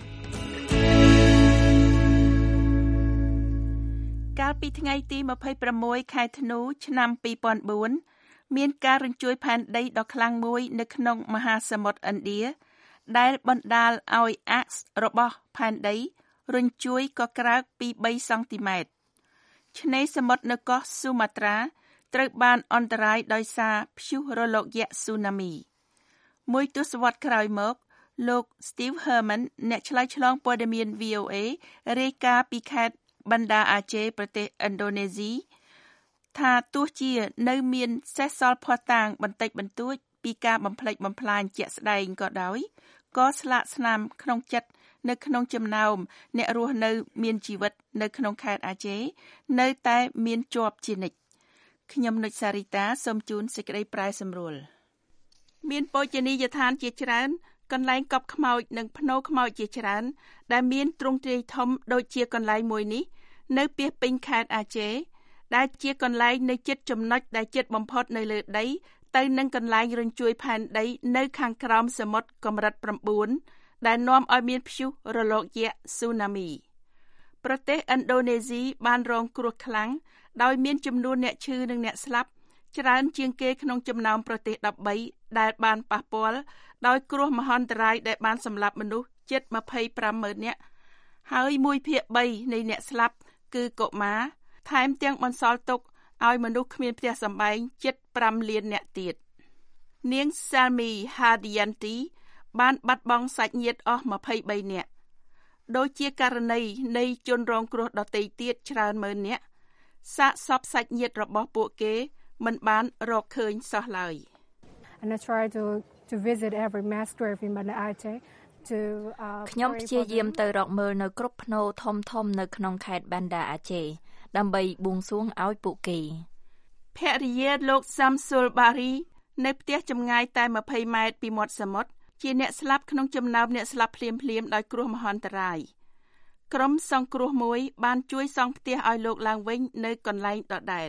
កាលពីថ្ងៃទីยี่สิบหกខែធ្នូឆ្នាំពីរពាន់បួនមានការរញ្ជួយផែនដីដ៏ខ្លាំងមួយនៅក្នុងមហាសមុទ្រឥណ្ឌាដែលបណ្ដាលឲ្យអាក់សរបស់ផែនដីរញ្ជួយកក្រើកពីបីសង់ទីម៉ែត្រឆ្នេរសមុទ្រនៅកោះស៊ូម៉ាត្រាត្រូវបានអន្តរាយដោយសារព្យុះរលកយក្សស៊ូណាមីមួយទសវត្សរ៍ក្រោយមកលោក Steve Herman អ្នកឆ្លើយឆ្លងព័ត៌មាន វី អូ เอ រាយការណ៍ពីខេត្តបណ្ដាអាចេប្រទេសឥណ្ឌូនេស៊ីថាទោះជានៅមានសេសសល់ភស្តុតាងបន្តិចបន្តួចពីការបំផ្លិចបំផ្លាញជាក់ស្ដែងក៏ដោយក៏ស្លាកស្នាមក្នុងចិត្តនៅក្នុងចំណោមអ្នករស់នៅមានជីវិតនៅក្នុងខេត្តអាចេនៅតែមានជាប់ជានិច្ចខ្ញុំនុចសារីតាសូមជូនសេចក្តីប្រែសម្រួលមានបូជនីយដ្ឋានជាច្រើនកន្លែងកប់ខ្មោចនិងភ្នូរខ្មោចជាច្រើនដែលមានទ្រង់ទ្រាយធំដូចជាកន្លែងមួយនេះនៅពាសពេញខេត្តអាចេដែលជាកន្លែងនៅជិតចំណុចដែលជិតបំផុតនៅលើដីទៅនឹងកន្លែងរញ្ជួយផែនដីនៅខាងក្រោមសមុទ្រកម្រិត៩ដែលនាំឲ្យមានព្យុះរលកយក្សស៊ូណាមីប្រទេសឥណ្ឌូនេស៊ីបានរងគ្រោះខ្លាំងដោយមានចំនួនអ្នកឈឺនិងអ្នកស្លាប់ច្រើនជាងគេក្នុងចំណោមប្រទេសដប់បីដែលបានប៉ះពាល់ដោយគ្រោះមហន្តរាយដែលបានសម្លាប់មនុស្សជិតยี่สิบห้าម៉ឺននាក់ហើយមួយភាគបីនៃអ្នកស្លាប់គឺកុមារថែមទាំងបន្សល់ទុកឲ្យមនុស្សគ្មានផ្ទះសម្បែងជិតប្រាំលាននាក់ទៀតនាង Salmi Hardianti បានបាត់បង់សាច់ញាតិអស់ยี่สิบ三នាក់ដូចជាករណីនៃជនរងគ្រោះដទៃទៀតច្រើនម៉ឺននាក់សាកសពសាច់ញាតិរបស់ពួកគេមិនបានរកឃើញសោះឡើយ And I try to to visit every mass grave in Banda Aceh to ខ្ញុំព្យាយាមទៅរកមើលនៅគ្រប់ភ្នូរធំធំនៅក្នុងខេត្ត Banda Aceh ដើម្បីបួងសួងឲ្យពួកគេភរិយាលោក Samsul Bari នៅផ្ទះចម្ងាយតែยี่สิบម៉ែត្រពីមាត់សមុទ្រជាអ្នកស្លាប់ក្នុងចំណោមអ្នកស្លាប់ភ្លាមៗដោយគ្រោះមហន្តរាយក្រុមសង្គ្រោះមួយបានជួយសង់ផ្ទះឲ្យលោកឡើងវិញនៅកន្លែងដដែល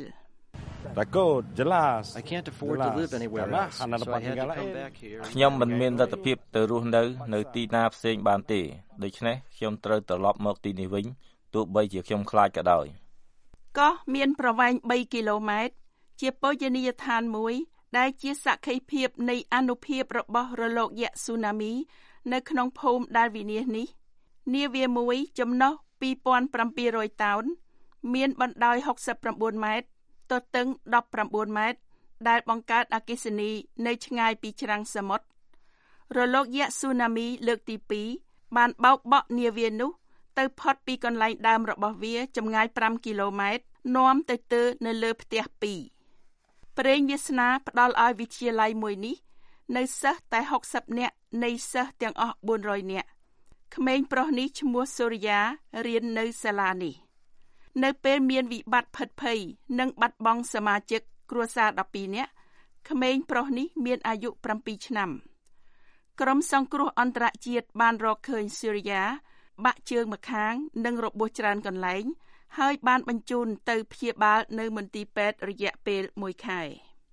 Takut jelas I can't afford to live anywhere else so I had to come back here ខ្ញុំមិនមានលទ្ធភាពទៅរស់នៅនៅទីណាផ្សេងបានទេដូច្នេះខ្ញុំត្រូវត្រឡប់មកទីនេះវិញទោះបីជាខ្ញុំខ្លាចក៏ដោយកោះមានប្រវែងបីគីឡូម៉ែត្រជាបូជនីយដ្ឋានមួយដែលជាសក្ខីភាពនៃអនុភាពរបស់រលកយក្សស៊ូណាមីនៅក្នុងភូមិដែលវិនាសនេះនាវាមួយចំណុះពីរពាន់ប្រាំពីររយតោនមានបណ្ដោយហុកសិប៩ម៉ែត្រទទឹងដប់៩ម៉ែត្រដែលបង្កើតអគ្គិសនីនៅឆ្ងាយពីច្រាំងសមុទ្ររលកយក្សស៊ូណាមីលើកទីពីរបានបោកបក់នាវានោះទៅផុតពីកន្លែងដើមរបស់វាចម្ងាយប្រាំគីឡូម៉ែត្រនាំទៅទើនៅលើផ្ទះពីរព្រេងវាសនាផ្ដល់ឲ្យវិទ្យាល័យមួយនេះនៅសិស្សតែហុកសិបនាក់នៃសិស្សទាំងអស់បួនរយនាក់ក្មេងប្រុសនេះឈ្មោះសូរិយារៀននៅសាលានេះនៅពេលមានវិបត្តិភិតភ័យនិងបាត់បង់សមាជិកគ្រួសារដប់ពីរនាក់ក្មេងប្រុសនេះមានអាយុប្រាំពីរឆ្នាំក្រុមសង្គ្រោះអន្តរជាតិបានរកឃើញសូរិយាបាក់ជើងម្ខាងនិងរបួសច្រើនកន្លែងហើយបានបញ្ជូនទៅព្យាបាលនៅមន្ទីរពេទ្យរយៈពេលមួយខែ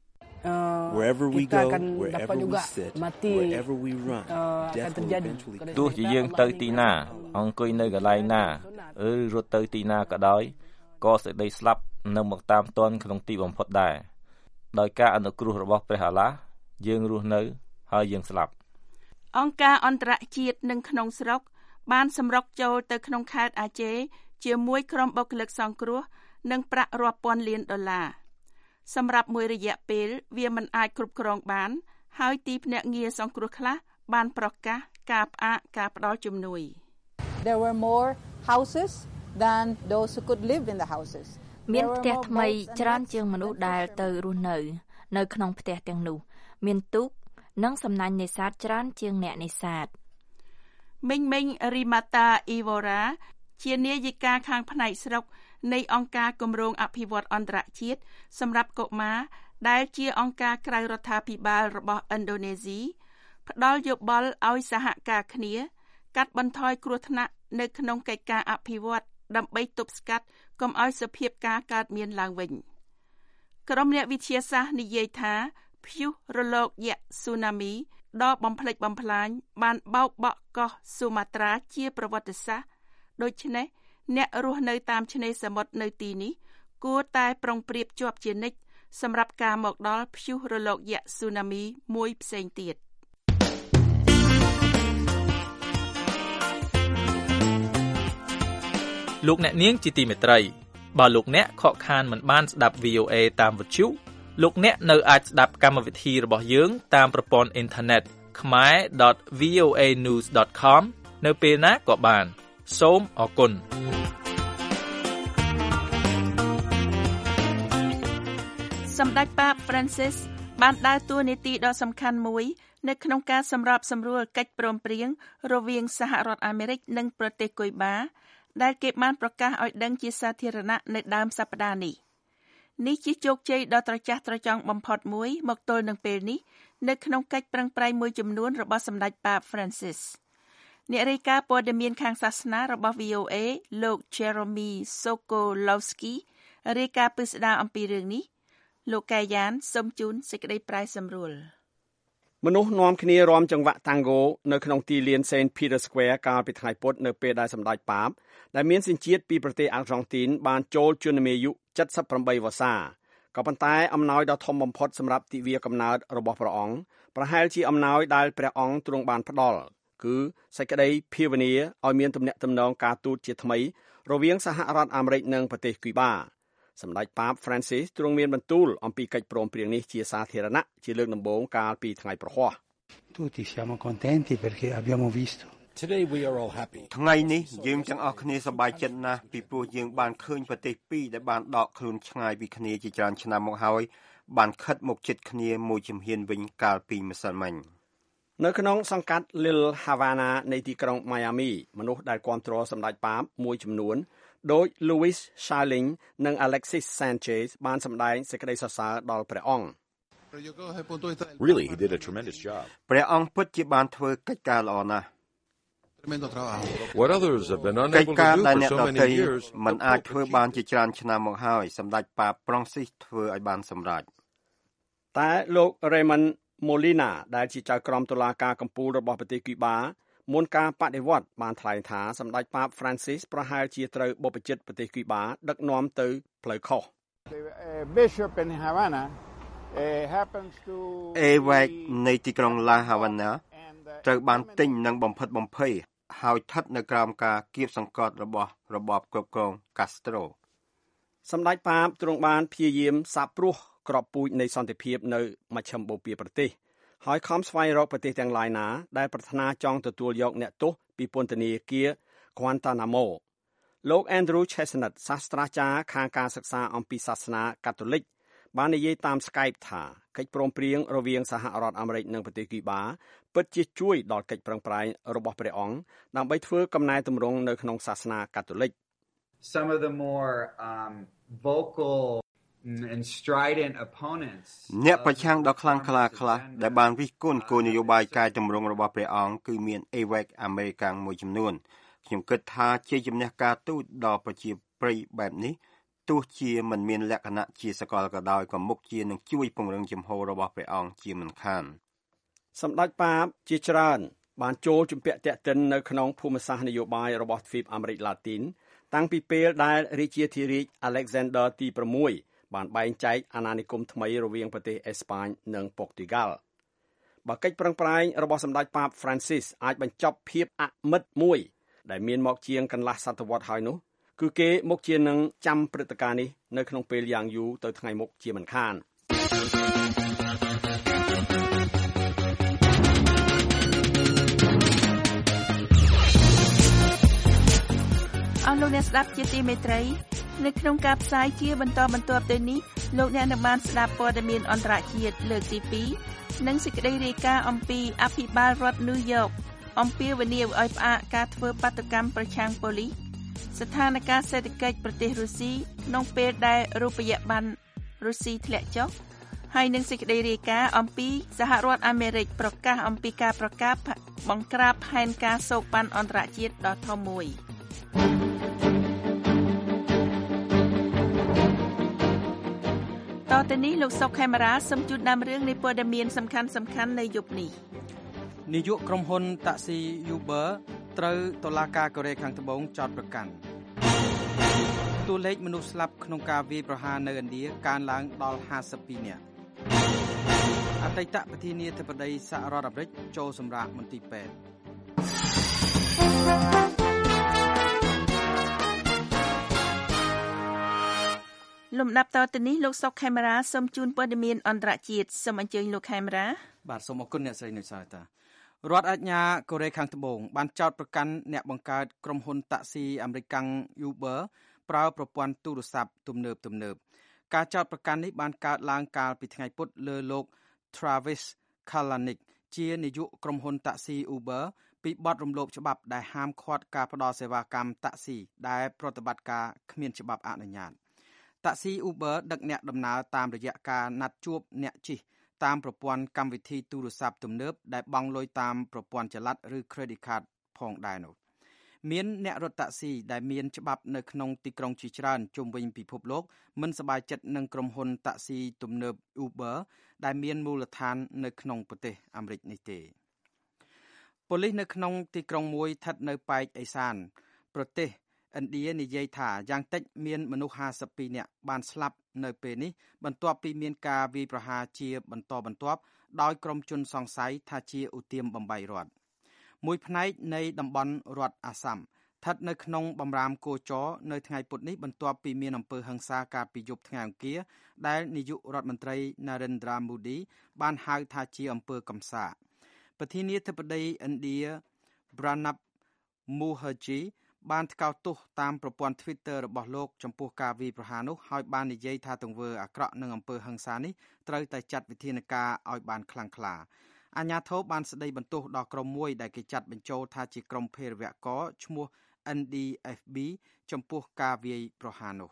Wherever we go, wherever we sit, wherever we run, death will eventually come. ទោះជាយើងទៅទីណាអង្គុយនៅកន្លែងណាឬរត់ទៅទីណាក៏ដោយក៏សេចក្តីស្លាប់នឹងមកតាមទាន់ក្នុងទីបំផុតដែរដោយការអនុគ្រោះរបស់ព្រះអាឡាហ៍យើងរស់នៅហើយយើងស្លាប់អង្គការអន្តរជាតិនិងក្នុងស្រុកបានសម្រុកចូលទៅក្នុងខេត្តអាចេជាមួយក្រុមបុគ្គលិកសង្គ្រោះនិងប្រាក់រាប់ពាន់លានដុល្លារសម្រាប់មួយរយៈពេលវាមិនអាចគ្រប់គ្រងបានហើយទីភ្នាក់ងារសង្គ្រោះខ្លះបានប្រកាសការផ្អាកការផ្ដល់ជំនួយ There were more houses than those who could live in the houses មានផ្ទះថ្មីច្រើនជាងមនុស្សដែលទៅរស់នៅនៅក្នុងផ្ទះទាំងនោះមានទូកនិងសំណាញ់នេសាទច្រើនជាងអ្នកនេសាទមិញមិញរីម៉ាតាអ៊ីវ៉ូរ៉ាជានាយិកាខាងផ្នែកស្រុកនៃអង្គការគម្រោងអភិវឌ្ឍន៍អន្តរជាតិសម្រាប់កុមារដែលជាអង្គការក្រៅរដ្ឋាភិបាលរបស់ឥណ្ឌូនេស៊ីផ្ដល់យោបល់ឲ្យសហការគ្នាកាត់បន្ថយគ្រោះថ្នាក់នៅក្នុងកិច្ចការអភិវឌ្ឍន៍ដើម្បីទប់ស្កាត់កុំឲ្យសភាពការកើតមានឡើងវិញក្រុមអ្នកវិទ្យាសាស្ត្រនិយាយថាព្យុះរលកយក្សស៊ូណាមីដ៏បំផ្លិចបំផ្លាញបានបោកបក់កោះស៊ូម៉ាត្រាជាប្រវត្តិសាស្ត្រដូច្នេះអ្នករស់នៅតាមឆ្នេរសមុទ្រនៅទីនេះគួរតែប្រុងប្រៀបជាប់ជានិច្ចសម្រាប់ការមកដល់ព្យុះរលកយក្សស៊ូណាមីមួយផ្សេងទៀតលោកអ្នកនាងជាទីមេត្រីបើលោកអ្នកខកខានមិនបានស្ដាប់ វី អូ អេ តាមវិទ្យុលោកអ្នកនៅអាចស្ដាប់កម្មវិធីរបស់យើងតាមប្រព័ន្ធអ៊ីនធឺណិត ខ្មែរ ដត វី អូ អេ ញូស ដត ខម នៅពេលណាក៏បានសូមអរគុណសម្ដេចប៉ាប Francis បានដើរតួនាទីដ៏សំខាន់មួយនៅក្នុងការសម្របសម្រួលកិច្ចព្រមព្រៀងរវាងសហរដ្ឋអាមេរិកនិងប្រទេសគុយបាដែលគេបានប្រកាសឲ្យដឹងជាសាធារណៈនៅដើមសប្តាហ៍នេះនេះជាជោគជ័យដ៏ត្រចះត្រចង់បំផុតមួយមកទល់នឹងពេលនេះនៅក្នុងកិច្ចប្រឹងប្រែងមួយចំនួនរបស់សម្ដេចប៉ាប Francis អ្នករាយការណ៍ព័ត៌មានខាងសាសនារបស់ វី អូ អេ លោក Jeremy Sokolowski រាយការណ៍ពិស្ដារអំពីរឿងនេះលោកកែយ៉ានសូមជូនសេចក្តីប្រែសម្រួលមនុស្សនាំគ្នារាំចង្វាក់តាំងហ្គោនៅក្នុងទីលាន Saint Peter Square កាលពីថ្ងៃពុធនៅពេលដែលសម្ដេចប៉ាបដែលមានសញ្ជាតិពីប្រទេសអាល់ហ្សង់ទីនបានចូលជន្មាយុเจ็ดสิบแปดវស្សាក៏ប៉ុន្តែអំណោយដ៏ធំបំផុតសម្រាប់ទិវាកំណើតរបស់ព្រះអង្គប្រហែលជាអំណោយដែលព្រះអង្គទ្រង់បានផ្ដល់គឺសេចក្តីភាវនាឲ្យមានទំនាក់ទំនងការទូតជាថ្មីរវាងសហរដ្ឋអាមេរិកនិងប្រទេសគូបាសម្ដេចប៉ាប Francis ទ្រង់មានបន្ទូលអំពីកិច្ចព្រមព្រៀងនេះជាសាធារណៈជាលើកដំបូងកាលពីថ្ងៃប្រហ័ស Tutti siamo contenti perché abbiamo visto Today we are all happy ថ្ងៃនេះយើងទាំងអស់គ្នាសប្បាយចិត្តណាស់ពីព្រោះយើងបានឃើញប្រទេសពីរដែលបានដកខ្លួនឆ្ងាយពីគ្នាជាច្រើនឆ្នាំមកហើយបានខិតមកជិតគ្នាមួយជំហានវិញកាលពីម្សិលមិញនៅក្នុងសង្កាត់ Little Havana នៃទីក្រុង Miami មនុស្សដែលគាំទ្រសម្ដេចប៉ាបមួយចំនួនដោយ Louis Charling និង Alexis Sanchez បានសម្ដែងសេចក្តីសរសើរដល់ព្រះអង្គ Really he did a tremendous job ព្រះអង្គពិតជាបានធ្វើកិច្ចការល្អណាស់ What others have been unable to do for so many years មិនអាចធ្វើបានជាច្រើនឆ្នាំមកហើយសម្ដេចប៉ាប Francis ធ្វើឲ្យបានសម្រេចតែលោក Raymond Molina ដែលជាចៅក្រមតុលាការកំពូលរបស់ប្រទេសគូបាមុនការបដិវត្តបានថ្លែងថាសម្ដេចប៉ាប Francis ប្រហែលជាត្រូវបព្វជិតប្រទេសគូបាដឹកនាំទៅផ្លូវខុស Bishop in Havana happens to អេវ៉ែកនៃទីក្រុង La Havana ត្រូវបានទិញនិងបំផិតបំភ័យហើយស្ថិតនៅក្រោមការគៀបសង្កត់របស់របបគ្រប់គ្រង Castro សម្ដេចប៉ាបទ្រង់បានព្យាយាមសាបព្រោះក្របពូជនៃសន្តិភាពនៅមជ្ឈិមបូព៌ាប្រទេសហើយខំស្វែងរកប្រទេសទាំងឡាយណាដែលប្រាថ្នាចង់ទទួលយកអ្នកទោសពីពន្ធនាគារ Guantanamo លោក Andrew Chestnut សាស្ត្រាចារ្យខាងការសិក្សាអំពីសាសនាកាតូលិកបាននិយាយតាម Skype ថាកិច្ចព្រមព្រៀងរវាងសហរដ្ឋអាមេរិកនិងប្រទេសគូបាពិតជាជួយដល់កិច្ចប្រឹងប្រែងរបស់ព្រះអង្គដើម្បីធ្វើកំណែទម្រង់នៅក្នុងសាសនាកាតូលិក Some of the more um, vocal and strident opponents អ្នកប្រឆាំងដ៏ខ្លាំងក្លាខ្លះដែលបានរិះគន់គោលនយោបាយកែតម្រង់របស់ព្រះអង្គគឺមាន A W E C អាមេរិកាំងមួយចំនួនខ្ញុំគិតថាជាជំនះការទូតដល់ប្រជាប្រិយបែបនេះទោះជាមិនមានលក្ខណៈជាសកលក៏ដោយក៏មុខជានឹងជួយពង្រឹងជំហររបស់ព្រះអង្គជាមិនខានសម្ដេចប៉ាបជាច្រើនបានចូលជំពាក់តាក់ទិននៅក្នុងភូមិសាស្ត្រនយោបាយរបស់ទ្វីបអាមេរិកឡាទីនតាំងពីពេលដែលរាជាធិរាជ Alexander ទី6បានបែងចែកអាណានិគមថ្មីរវាងប្រទេសអេស្ប៉ាញនិងប៉ុកទីហ្គាល់បើកិច្ចប្រឹងប្រែងរបស់សម្ដេចប៉ាប Francis អាចបញ្ចប់ភាពអមិត្តមួយដែលមានមកជាងកន្លះសតវត្សរ៍ហើយនោះគឺគេមកជានឹងចាំព្រឹត្តិការណ៍នេះនៅក្នុងពេលយ៉ាងយូរទៅថ្ងៃមុខជាមិនខានអស់លោកអ្នកស្ដាប់ជាទីមេត្រីនៅក្នុងការផ្សាយជាបន្តបន្ទាប់ទៅនេះលោកអ្នកនឹងបានស្ដាប់ព័ត៌មានអន្តរជាតិលើកទីពីរនិងសេចក្តីរាយការណ៍អំពីអភិបាលរដ្ឋញូវយ៉កអំពាវនាវឲ្យផ្អាកការធ្វើបាតុកម្មប្រឆាំងប៉ូលីសស្ថានភាពសេដ្ឋកិច្ចប្រទេសរុស្ស៊ីក្នុងពេលដែលរូបិយប័ណ្ណរុស្ស៊ីធ្លាក់ចុះហើយនឹងសេចក្តីរាយការណ៍អំពីសហរដ្ឋអាមេរិកប្រកាសអំពីការប្រកាសបង្ក្រាបផែនការសូកប៉ាន់អន្តរជាតិដ៏ធំមួយតទៅនេះលោកសុកខេមរាសូមជូនដំណើររឿងនៃព័ត៌មានសំខាន់សំខាន់នៅយប់នេះនាយកក្រុមហ៊ុនតាក់ស៊ី Uber ត្រូវតុលាការកូរ៉េខាងត្បូងចោទប្រកាន់តួលេខមនុស្សស្លាប់ក្នុងការវាយប្រហារនៅឥណ្ឌាកើនឡើងដល់ห้าสิบពីរនាក់អតីតប្រធានាធិបតីសហរដ្ឋអាមេរិកចូលសម្រាកមន្ទីរពេទ្យលំដាប់តទៅនេះលោកសុកខេមរាសូមជូនព័ត៌មានអន្តរជាតិសូមអញ្ជើញលោកខេមរាបាទសូមអរគុណអ្នកស្រីនុសាតារដ្ឋអាជ្ញាកូរ៉េខាងត្បូងបានចោទប្រកាន់អ្នកបង្កើតក្រុមហ៊ុនតាក់ស៊ីអាមេរិក Uber ប្រើប្រព័ន្ធទូរស័ព្ទទំនើបទំនើបការចោទប្រកាន់នេះបានកើតឡើងកាលពីថ្ងៃពុធលើលោក Travis Kalanick ជានាយកក្រុមហ៊ុនតាក់ស៊ី Uber ពីបទរំលោភច្បាប់ដែលហាមឃាត់ការផ្តល់សេវាកម្មតាក់ស៊ីដែលប្រតិបត្តិការគ្មានច្បាប់អនុញ្ញាតតាក់ស៊ី Uber ដឹកអ្នកដំណើរតាមរយៈការណាត់ជួបអ្នកជិះតាមប្រព័ន្ធកម្មវិធីទូរស័ព្ទទំនើបដែលបង់លុយតាមប្រព័ន្ធចល័តឬ credit card ផងដែរនោះមានអ្នករត់តាក់ស៊ីដែលមានច្បាប់នៅក្នុងទីក្រុងជាច្រើនជុំវិញពិភពលោកមិនសប្បាយចិត្តនឹងក្រុមហ៊ុនតាក់ស៊ីទំនើប Uber ដែលមានមូលដ្ឋាននៅក្នុងប្រទេសអាមេរិកនេះទេប៉ូលីសនៅក្នុងទីក្រុងមួយស្ថិតនៅប៉ែកឦសានប្រទេសឥណ្ឌានិយាយថាយ៉ាងតិចមានមនុស្សห้าสิบពីរនាក់បានស្លាប់នៅពេលនេះបន្ទាប់ពីមានការវាយប្រហារជាបន្តបន្ទាប់ដោយក្រុមជនសង្ស័យថាជាឧទាមបំបីរដ្ឋមួយផ្នែកនៃតំបន់រដ្ឋអាសាំស្ថិតនៅក្នុងបំរាមគោចរនៅថ្ងៃពុធនេះបន្ទាប់ពីមានអំពើហិង្សាកាលពីយប់ថ្ងៃអង្គារដែលនាយករដ្ឋមន្ត្រី Narendra Modi បានហៅថាជាអំពើកំសាកប្រធានាធិបតីឥណ្ឌា Pranab Mukherjee បានថ្កោលទោសតាមប្រព័ន្ធ Twitter របស់លោកចំពោះការវាយប្រហារនោះហើយបាននិយាយថាទង្វើអាក្រក់និងអំពើហិង្សានេះត្រូវតែចាត់វិធានការឲ្យបានខ្លាំងក្លាអាជ្ញាធរបានស្ដីបន្ទោសដល់ក្រុមមួយដែលគេចាត់បញ្ចូលថាជាក្រុមភេរវករឈ្មោះ เอ็น ดี เอฟ บี ចំពោះការវាយប្រហារនោះ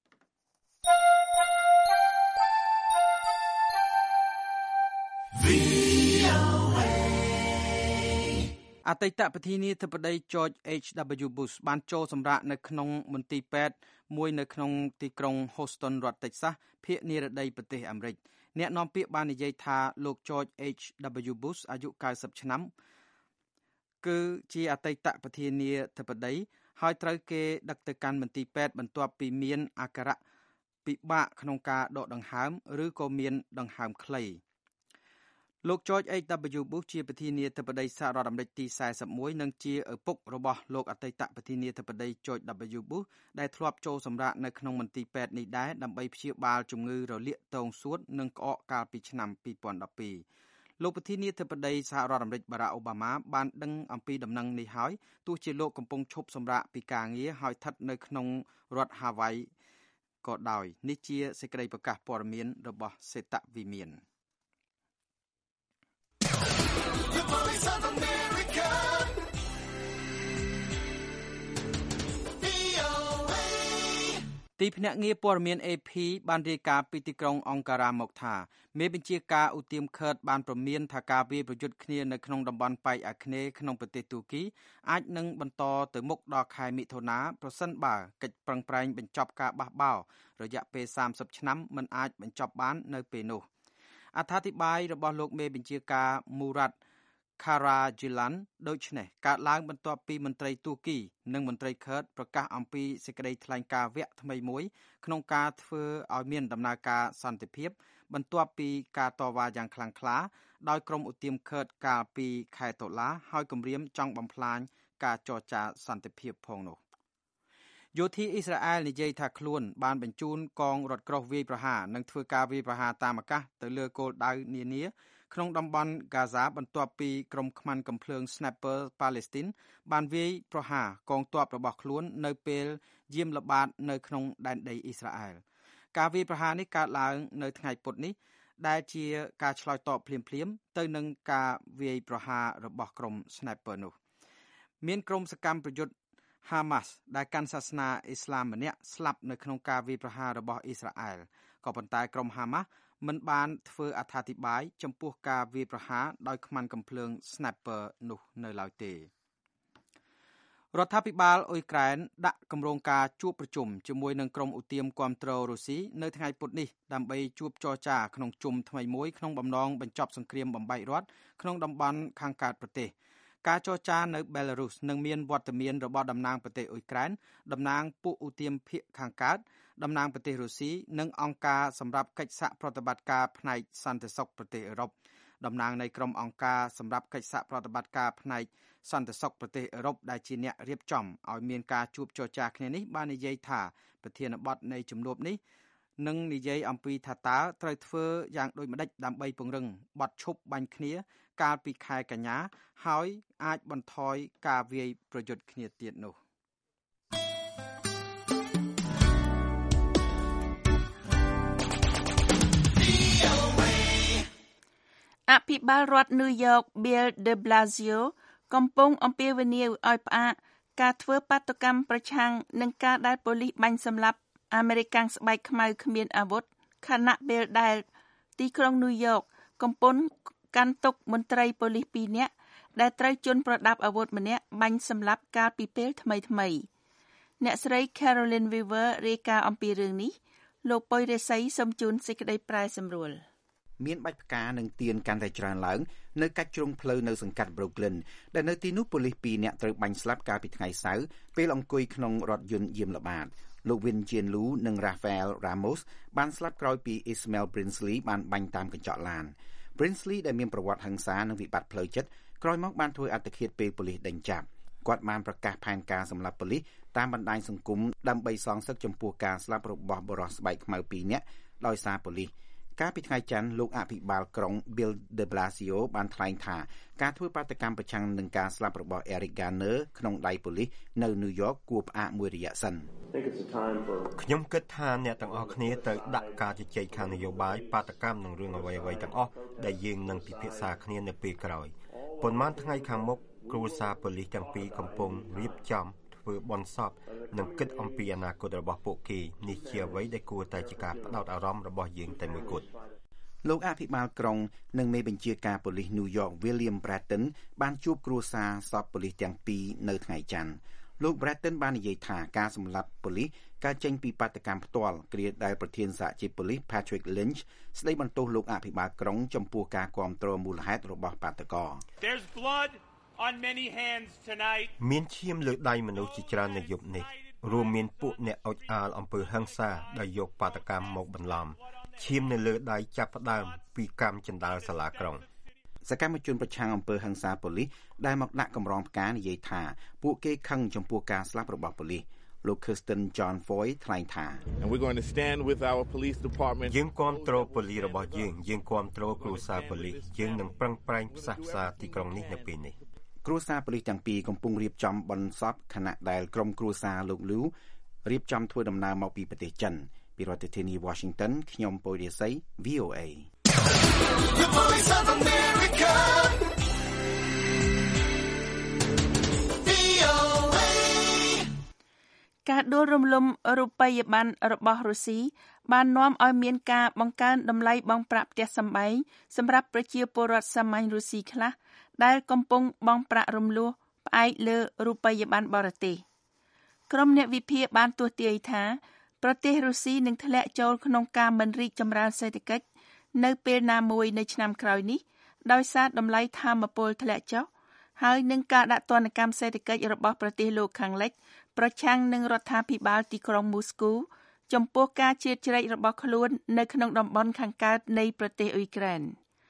អតីតប្រធានាធិបតី George អេច ដាប៊្យូ Bush បានចូលសម្រាកនៅក្នុងមន្ទីរពេទ្យមួយនៅក្នុងទីក្រុង Houston រដ្ឋ Texas ភាគនិរតីប្រទេសអាមេរិកអ្នកនាំពាក្យបាននិយាយថាលោក George អេច ដាប៊្យូ Bush អាយុ九十ឆ្នាំគឺជាអតីតប្រធានាធិបតីហើយត្រូវគេដឹកទៅកាន់មន្ទីរពេទ្យបន្ទាប់ពីមានអាការៈពិបាកក្នុងការដកដង្ហើមឬក៏មានដង្ហើមខ្លីលោក George អេច ដាប៊្យូ Bush ជាប្រធានាធិបតីសហរដ្ឋអាមេរិកទីสี่สิบเอ็ดនិងជាឪពុករបស់លោកអតីតប្រធានាធិបតី George ដាប៊្យូ Bush ដែលធ្លាប់ចូលសម្រាកនៅក្នុងមន្ទីរពេទ្យនេះដែរដើម្បីព្យាបាលជំងឺរលាកទងសួតនិងក្អកកាលពីឆ្នាំពីរពាន់ដប់ពីរលោកប្រធានាធិបតីសហរដ្ឋអាមេរិក Barack Obama បានដឹងអំពីដំណឹងនេះហើយទោះជាលោកកំពុងឈប់សម្រាកពីការងារហើយស្ថិតនៅក្នុងរដ្ឋ Hawaii ក៏ដោយនេះជាសេចក្តីប្រកាសព័ត៌មានរបស់សេតវិមានThe Voice of America ទីភ្នាក់ងារព័ត៌មាន เอ พี បានរាយការណ៍ពីទីក្រុងអង្ការ៉ាមកថាមេបញ្ជាការឧទាមឃើតបានព្រមានថាការវាយប្រយុទ្ធគ្នានៅក្នុងតំបន់ប៉ែកអាគ្នេយ៍ក្នុងប្រទេសទូគីអាចនឹងបន្តទៅមុខដល់ខែមិថុនាប្រសិនបើកិច្ចប្រឹងប្រែងបញ្ចប់ការបះបោររយៈពេលសាមសិបឆ្នាំមិនអាចបញ្ចប់បាននៅពេលនោះអត្ថាធិប្បាយរបស់លោកមេបញ្ជាការ Murat Karajilan ដូចនេះកើតឡើងបន្ទាប់ពីមន្ត្រីទូគីនិងមន្ត្រីឃឺតប្រកាសអំពីសេចក្តីថ្លែងការណ៍វគ្គថ្មីមួយក្នុងការធ្វើឲ្យមានដំណើរការសន្តិភាពបន្ទាប់ពីការតវ៉ាយ៉ាងខ្លាំងក្លាដោយក្រុមឧទាមឃើតកាលពីខែតុលាហើយគម្រាមចង់បំផ្លាញការចរចាសន្តិភាពផងនោះយោធាអ៊ីស្រាអែលនិយាយថាខ្លួនបានបញ្ជូនកងរថក្រោះវាយប្រហារនិងធ្វើការវាយប្រហារតាមអាកាសទៅលើគោលដៅនានាក្នុងតំបន់ហ្គាហ្សាបន្ទាប់ពីក្រុមខ្មាំងកាំភ្លើង Sniper Palestine បានវាយប្រហារកងទ័ពរបស់ខ្លួននៅពេលយាមល្បាតនៅក្នុងដែនដីអ៊ីស្រាអែលការវាយប្រហារនេះកើតឡើងនៅថ្ងៃពុធនេះដែលជាការឆ្លើយតបភ្លាមៗទៅនឹងការវាយប្រហាររបស់ក្រុម Sniper នោះមានក្រុមសកម្មប្រយុទ្ធHamas ដែលកាន់សាសនាអ៊ីស្លាមម្នាក់ស្លាប់នៅក្នុងការវាយប្រហាររបស់អ៊ីស្រាអែលក៏ប៉ុន្តែក្រុម Hamas មិនបានធ្វើអត្ថាធិប្បាយចំពោះការវាយប្រហារដោយខ្មាំងកាំភ្លើង Sniper នោះនៅឡើយទេរដ្ឋាភិបាលអ៊ុយក្រែនដាក់គម្រោងការជួបប្រជុំជាមួយនឹងក្រុមឧទាមគាំទ្ររុស្ស៊ីនៅថ្ងៃពុធនេះដើម្បីជួបចរចាក្នុងជុំថ្មីមួយក្នុងបំណងបញ្ចប់សង្គ្រាមបំបែករដ្ឋក្នុងតំបន់ខាងកើតប្រទេសការចរចានៅ Belarus នឹងមានវត្តមានរបស់តំណាងប្រទេសអ៊ុយក្រែនតំណាងពួកឧទាមភាគខាងកើតតំណាងប្រទេសរុស្ស៊ីនិងអង្គការសម្រាប់កិច្ចសហប្រតិបត្តិការផ្នែកសន្តិសុខប្រទេសអឺរ៉ុបតំណាងនៃក្រុមអង្គការសម្រាប់កិច្ចសហប្រតិបត្តិការផ្នែកសន្តិសុខប្រទេសអឺរ៉ុបដែលជាអ្នករៀបចំឲ្យមានការជួបចរចាគ្នានេះបាននិយាយថាប្រធានបទនៃជំនួបនេះនឹងនិយាយអំពីថាតើត្រូវធ្វើយ៉ាងដូចម្តេចដើម្បីពង្រឹងបទឈប់បាញ់គ្នាកាលពីខែកញ្ញាហើយអាចបន្ថយការវាយប្រយុទ្ធគ្នាទៀតនោះអភិបាលរដ្ឋ New York Bill de Blasio កំពុងអំពាវនាវឲ្យផ្អាកការធ្វើបាតុកម្មប្រឆាំងនឹងការដែលប៉ូលីសបាញ់សម្លាប់អាមេរិកាំងស្បែកខ្មៅគ្មានអាវុធខណៈពេលដែលទីក្រុង New York កំពុងកាន់ទុកមន្ត្រីប៉ូលីសពីរនាក់ដែលត្រូវជន់ប្រដាប់អាវុធម្នាក់បាញ់សម្លាប់កាលពីពេលថ្មីថ្មីអ្នកស្រី Caroline Weaver រាយការណ៍អំពីរឿងនេះលោកប៉ុយរេសីសូមជូនសេចក្តីប្រែសម្រួលមានបាច់ផ្កានិងទៀនកាន់តែច្រើនឡើងនៅកាច់ជ្រុងផ្លូវនៅសង្កាត់ Brooklyn ដែលនៅទីនោះប៉ូលីសពីរនាក់ត្រូវបាញ់ស្លាប់កាលពីថ្ងៃសៅរ៍ពេលអង្គុយក្នុងរថយន្តយាមល្បាតលោក Vin Jianlu និង Rafael Ramos បានស្លាប់ក្រោយពី Ismail Brinsley បានបាញ់តាមកញ្ចក់ឡាន Brinsley ដែលមានប្រវត្តិហិង្សានិងវិបត្តិផ្លូវចិត្តក្រោយមកបានធ្វើអត្តឃាតពេលប៉ូលីសដេញចាប់គាត់បានប្រកាសផែនការសម្លាប់ប៉ូលីសតាមបណ្ដាញសង្គមដើម្បីសងសឹកចំពោះការស្លាប់របស់បុរសស្បែកខ្មៅពីរនាក់ដោយសារប៉ូលីសកាលពីថ្ងៃច័ន្ទលោកអភិបាលក្រុង Bill de Blasio បានថ្លែងថាការធ្វើបាតកម្មប្រឆាំងនឹងការស្លាប់របស់ Eric Garner ក្នុងដៃប៉ូលីសនៅ New York គួរផ្អាកមួយរយៈសិនខ្ញុំគិតថាអ្នកទាំងអស់គ្នាត្រូវដាក់ការជជែកខាងនយោបាយបាតកម្មនឹងរឿងអ្វីៗទាំងអស់ដែលយើងនឹងពិភាក្សាគ្នានៅពេលក្រោយប៉ុន្មានថ្ងៃខាងមុខគ្រួសារប៉ូលីសទាំងពីរកំពុងរៀបចំធ្វើបុណ្យសពនិងគិតអំពីអនាគតរបស់ពួកគេនេះជាអ្វីដែលគួរតែជាការផ្ដោតអារម្មណ៍របស់យើងតែមួយគត់លោកអភិបាលក្រុងនិងមេបញ្ជាការប៉ូលីស New York William Bratton បានជួបគ្រួសារសពប៉ូលីសទាំងពីរនៅថ្ងៃច័ន្ទលោក Bratton បាននិយាយថាការសម្លាប់ប៉ូលីសកើតចេញពីបាតុកម្មផ្ទាល់គ្រាដែលប្រធានសហជីពប៉ូលីស Patrick Lynch ស្ដីបន្ទោសលោកអភិបាលក្រុងចំពោះការគាំទ្រមូលហេតុរបស់បាតុករ On many hands tonight មានឈាមលើដៃមនុស្សជាច្រើននៅយប់នេះរួមមានពួកអ្នកអុចអាលអំពើហិង្សាដែលយកបាតកម្មមកបន្លំឈាមនៅលើដៃចាប់ផ្ដើមពីកម្មចន្ទាលសាលាក្រុងសកម្មជនប្រឆាំងអំពើហិង្សាប៉ូលីសដែលមកដាក់កម្រងផ្កានិយាយថាពួកគេខឹងចំពោះការស្លាប់របស់ប៉ូលីសលោក Kirsten John Foy ថ្លែងថា And we're going to stand with our police department យើងគាំទ្រប៉ូលីសរបស់យើងយើងគាំទ្រគ្រួសារប៉ូលីសយើងនឹងប្រឹងប្រែងផ្សះផ្សាទីក្រុងនេះនៅពេលនេះគ្រួសារប៉ូលីសទាំងពីរកំពុងរៀបចំបុណ្យសពខណៈដែលក្រុមគ្រួសារលោកលូរៀបចំធ្វើដំណើរមកពីប្រទេសចិនពីរដ្ឋធានី Washington ខ្ញុំប៉ុយរាសី V O A The Voice of America V O A ការដួលរំលំរូបិយប័ណ្ណរបស់រុស្ស៊ីបាននាំឲ្យមានការបង្កើនតម្លៃបង់ប្រាក់ផ្ទះសម្បែងសម្រាប់ប្រជាពលរដ្ឋសាមញ្ញរុស្ស៊ីខ្លះដែលកំពុងបង់ប្រាក់រំលោះផ្អែកលើរូបិយប័ណ្ណបរទេសក្រុមអ្នកវិភាគបានទស្សន៍ទាយថាប្រទេសរុស្ស៊ីនឹងធ្លាក់ចូលក្នុងការមិនរីកចម្រើនសេដ្ឋកិច្ចនៅពេលណាមួយនៅឆ្នាំក្រោយនេះដោយសារតម្លៃថាមពលធ្លាក់ចុះហើយនឹងការដាក់ទណ្ឌកម្មសេដ្ឋកិច្ចរបស់ប្រទេសលោកខាងលិចប្រឆាំងនឹងរដ្ឋាភិបាលទីក្រុងមូស្គូចំពោះការជ្រៀតជ្រែករបស់ខ្លួននៅក្នុងតំបន់ខាងកើតនៃប្រទេសអ៊ុយក្រែន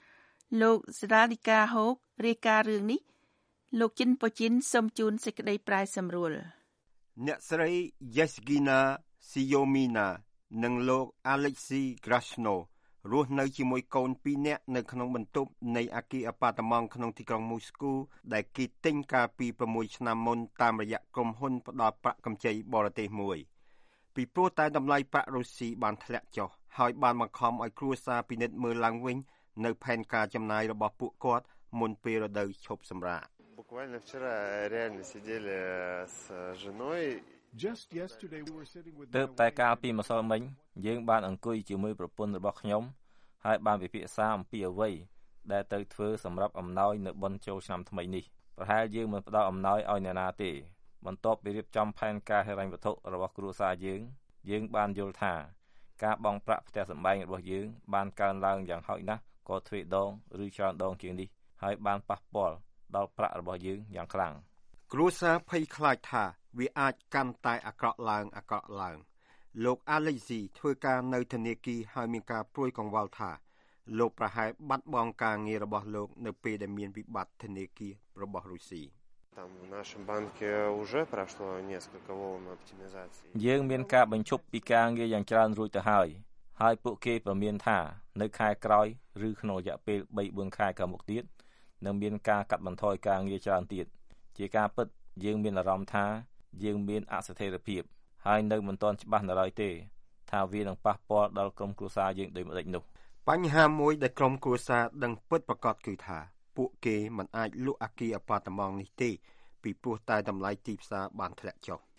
លោកស្រាលីកាហូករាយការណ៍រឿងនេះលោកជិនប៉ូជីនសូមជូនសេចក្តីប្រាយសម្រួលអ្នកស្រី Yesgina Siomina និងលោក Alexei Grashno រស់នៅជាមួយកូនពីរនាក់នៅក្នុងបន្ទប់នៃអគារអាប៉ាតម៉ង់ក្នុងទីក្រុងមូស្គូដែលគេទិញកាលពីប្រាំមួយឆ្នាំមុនតាមរយៈក្រុមហ៊ុនផ្ដល់ប្រាក់កម្ចីបរទេសមួយពីព្រោះតែតម្លៃប្រាក់រុស្ស៊ីបានធ្លាក់ចុះហើយបានបង្ខំឲ្យគ្រួសារពិនិត្យមើលឡើងវិញនៅផែនការចំណាយរបស់ពួកគាត់មុនពេលរដូវឈប់សម្រាក Буквально вчера реально сидели с женой. Just yesterday we were sitting with ទើបតែកាលពីម្សិលមិញយើងបានអង្គុយជាមួយប្រពន្ធរបស់ខ្ញុំហើយបានពិភាក្សាអំពីអ្វីដែលទៅធ្វើសម្រាប់អំណោយនៅបុណ្យចូលឆ្នាំថ្មីនេះប្រហែលយើងមិនផ្ដល់អំណោយឲ្យអ្នកណាទេបន្ទាប់ពីរៀបចំផែនការហិរញ្ញវត្ថុរបស់គ្រួសារយើងយើងបានយល់ថាការបង់ប្រាក់ផ្ទះសម្បែងរបស់យើងបានកើនឡើងយ៉ាងហោចណាស់ក៏ទ្វេដងឬច្រើនដងជាងនេះហើយបានប៉ះពាល់ដល់ប្រាក់របស់យើងយ៉ាងខ្លាំងគ្រួសារភ័យខ្លាចថាវាអាចកាន់តែអាក្រក់ឡើងអាក្រក់ឡើងលោក Alexei ធ្វើការនៅធនាគារហើយមានការព្រួយកង្វល់ថាលោកប្រហែលបាត់បង់ការងាររបស់លោកនៅពេលដែលមានវិបត្តិធនាគាររបស់រុស្ស៊ី Там в нашем банке уже прошло несколько волн оптимизации. យើងមានការបញ្ឈប់ពីការងារយ៉ាងច្រើនរួចទៅហើយហើយពួកគេប្រមានថានៅខែក្រោយឬក្នុងរយៈពេល បីបួន ខែខាងមុខទៀតនឹងមានការកាត់បន្ថយការងារច្រើនទៀតជាការពិតយើងមានអារម្មណ៍ថាយើងមានអស្ថិរភាពហើយនៅមិនទាន់ច្បាស់នៅឡើយទេថាវានឹងប៉ះពាល់ដល់ក្រុមគ្រួសារយើងដូចម្តេចនោះបញ្ហាមួយដែលក្រុមគ្រួសារដឹងពិតប្រាកដគឺថាពួកគេមិនអាចលក់អគារអាប៉ាតម៉ង់នេះទេពីព្រោះតែតម្លៃទីផ្សារបានធ្លាក់ចុះ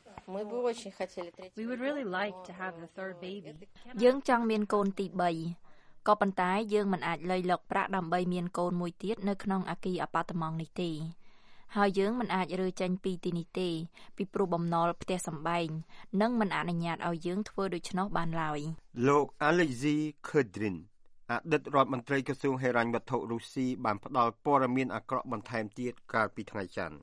We would really like to have the third baby. យើងចង់មានកូនទីបីក៏ប៉ុន្តែយើងមិនអាចលៃលកប្រាក់ដើម្បីមានកូនមួយទៀតនៅក្នុងអគារអាប៉ាតម៉ង់នេះទេហើយយើងមិនអាចរើចេញពីទីនេះទេពីព្រោះបំណុលផ្ទះសម្បែងនិងមិនអនុញ្ញាតឲ្យយើងធ្វើដូច្នោះបានឡើយលោក Alexei Khudrin អតីតរដ្ឋមន្ត្រីក្រសួងហិរញ្ញវត្ថុរុស្ស៊ីបានផ្ដល់ព័ត៌មានអាក្រក់បន្ថែមទៀតកាលពីថ្ងៃច័ន្ទ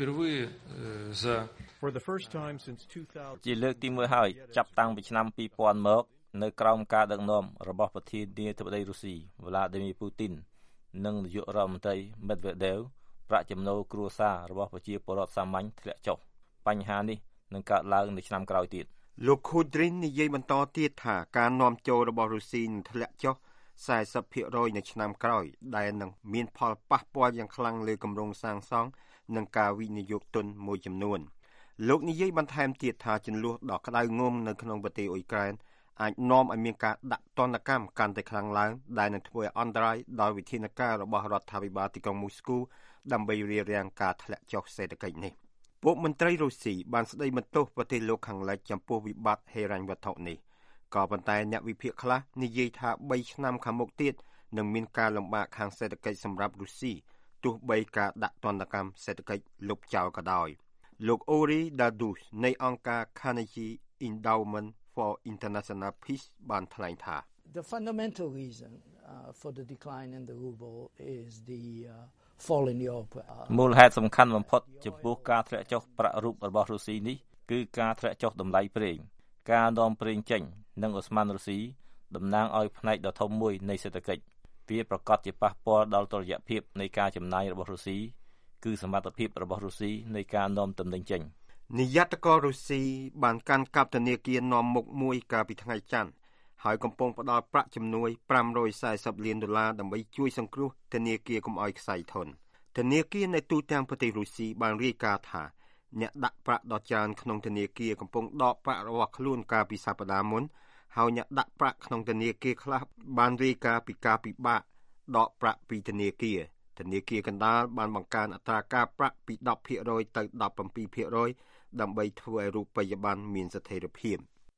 For the first time since two thousand ជាលើកទីមួយហើយចាប់តាំងពីឆ្នាំពីរពាន់មកនៅក្រោមការដឹកនាំរបស់ប្រធានាធិបតីរុស្ស៊ី Vladimir Putin និងនាយករដ្ឋមន្ត្រី Medvedev ប្រាក់ចំណូលគ្រួសាររបស់ប្រជាពលរដ្ឋសាមញ្ញធ្លាក់ចុះបញ្ហានេះនឹងកើតឡើងនៅឆ្នាំក្រោយទៀតលោក Khudrin និយាយបន្តទៀតថាការនាំចូលរបស់រុស្ស៊ីនឹងធ្លាក់ចុះ 40% នៅឆ្នាំក្រោយដែលនឹងមានផលប៉ះពាល់យ៉ាងខ្លាំងលើគម្រោងសាងសង់និងការវិនិយោគទុនមួយចំនួនលោកនិយាយបន្ថែមទៀតថាចំនួនដ៏ក្តៅងំនៅក្នុងប្រទេសអ៊ុយក្រែនអាចនាំឲ្យមានការដាក់ទណ្ឌកម្មកាន់តែខ្លាំងឡើងដែលនឹងធ្វើឲ្យអន្តរាយដល់វិធានការរបស់រដ្ឋាភិបាលទីក្រុងមូស្គូដើម្បីរារាំងការធ្លាក់ចុះសេដ្ឋកិច្ចនេះពួកមន្ត្រីរុស្ស៊ីបានស្ដីបន្ទោសប្រទេសលោកខាងលិចចំពោះវិបត្តិហិរញ្ញវត្ថុនេះក៏ប៉ុន្តែអ្នកវិភាគខ្លះនិយាយថា បី ឆ្នាំខាងមុខទៀតនឹងមានការលំបាកខាងសេដ្ឋកិច្ចសម្រាប់រុស្ស៊ីទោះបីការដាក់ទណ្ឌកម្មសេដ្ឋកិច្ចលុបចោលក៏ដោយលោក Ori Dadus នៃអង្គការ Carnegie Endowment for International Peace បានថ្លែងថា The fundamental reason uh, for the decline in the ruble is the uh, fall in the oil. មូលហេតុសំខាន់បំផុតចំពោះការធ្លាក់ចុះប្រាក់រូបរបស់រុស្ស៊ីនេះគឺការធ្លាក់ចុះតម្លៃប្រេងការនាំប្រេងចេញនិងអូស្មန်រុស្ស៊ីតំណាងឲ្យផ្នែកដ៏ធំមួយនៃសេដ្ឋកិច្ចវាប្រកាសជាប៉ះពាល់ដល់តុល្យភាពនៃការចំណាយរបស់រុស្ស៊ីគឺសមត្ថភាពរបស់រុស្ស៊ីនៃការនាំទំនិញចេញនាយកតករុស្ស៊ីបានកាន់កាប់ធនាគារនាំមុខមួយកាលពីថ្ងៃច័ន្ទហើយកំពុងផ្ដល់ប្រាក់ជំនួយប្រាំរយសែសិបលានដុល្លារដើម្បីជួយសង្គ្រោះធនាគារកុំឲ្យខ្សែធនធនាគារនៅទូទាំងប្រទេសរុស្ស៊ីបានរាយការណ៍ថាអ្នកដាក់ប្រាក់ដ៏ច្រើនក្នុងធនាគារកំពុងដកប្រាក់របស់ខ្លួនកាលពីសប្តាហ៍មុនហើយអ្នកដាក់ប្រាក់ក្នុងធនាគារខ្លះបានរាយការណ៍ពីការពិបាកដកប្រាក់ពីធនាគារធនាគារកណ្ដាលបានបង្កើនអត្រាការប្រាក់ពី ដប់ភាគរយ ទៅ ដប់ប្រាំពីរភាគរយ ដើម្បីធ្វើឲ្យរូបិយប័ណ្ណមានស្ថិរភាព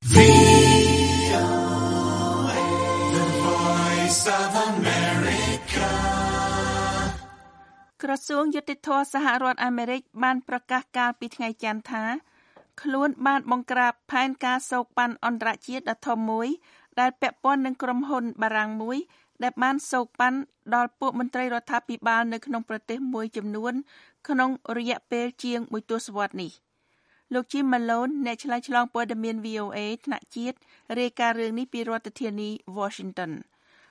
ក្រសួងយុតិធម៌សហរដ្ឋអាមេរិកបានប្រកាសកាលពីថ្ងៃច័ន្ទថាខ្លួនបានបង្ក្រាបផែនការសោកប៉ាន់អន្តរជាតិដ៏ធំមួយដែលពាក់ព័ន្ធនឹងក្រុមហ៊ុនបារាំងមួយដែលបានសោកប៉ាន់ដល់ពួកមន្ត្រីរដ្ឋាភិបាលនៅក្នុងប្រទេសមួយចំនួនក្នុងរយៈពេលជាងមួយទសវត្សរ៍នេះលោក Jim Malone អ្នកឆ្លើយឆ្លងព័ត៌មាន វី អូ អេ ថ្នាក់ជាតិរាយការណ៍រឿងនេះពីរដ្ឋធានី Washington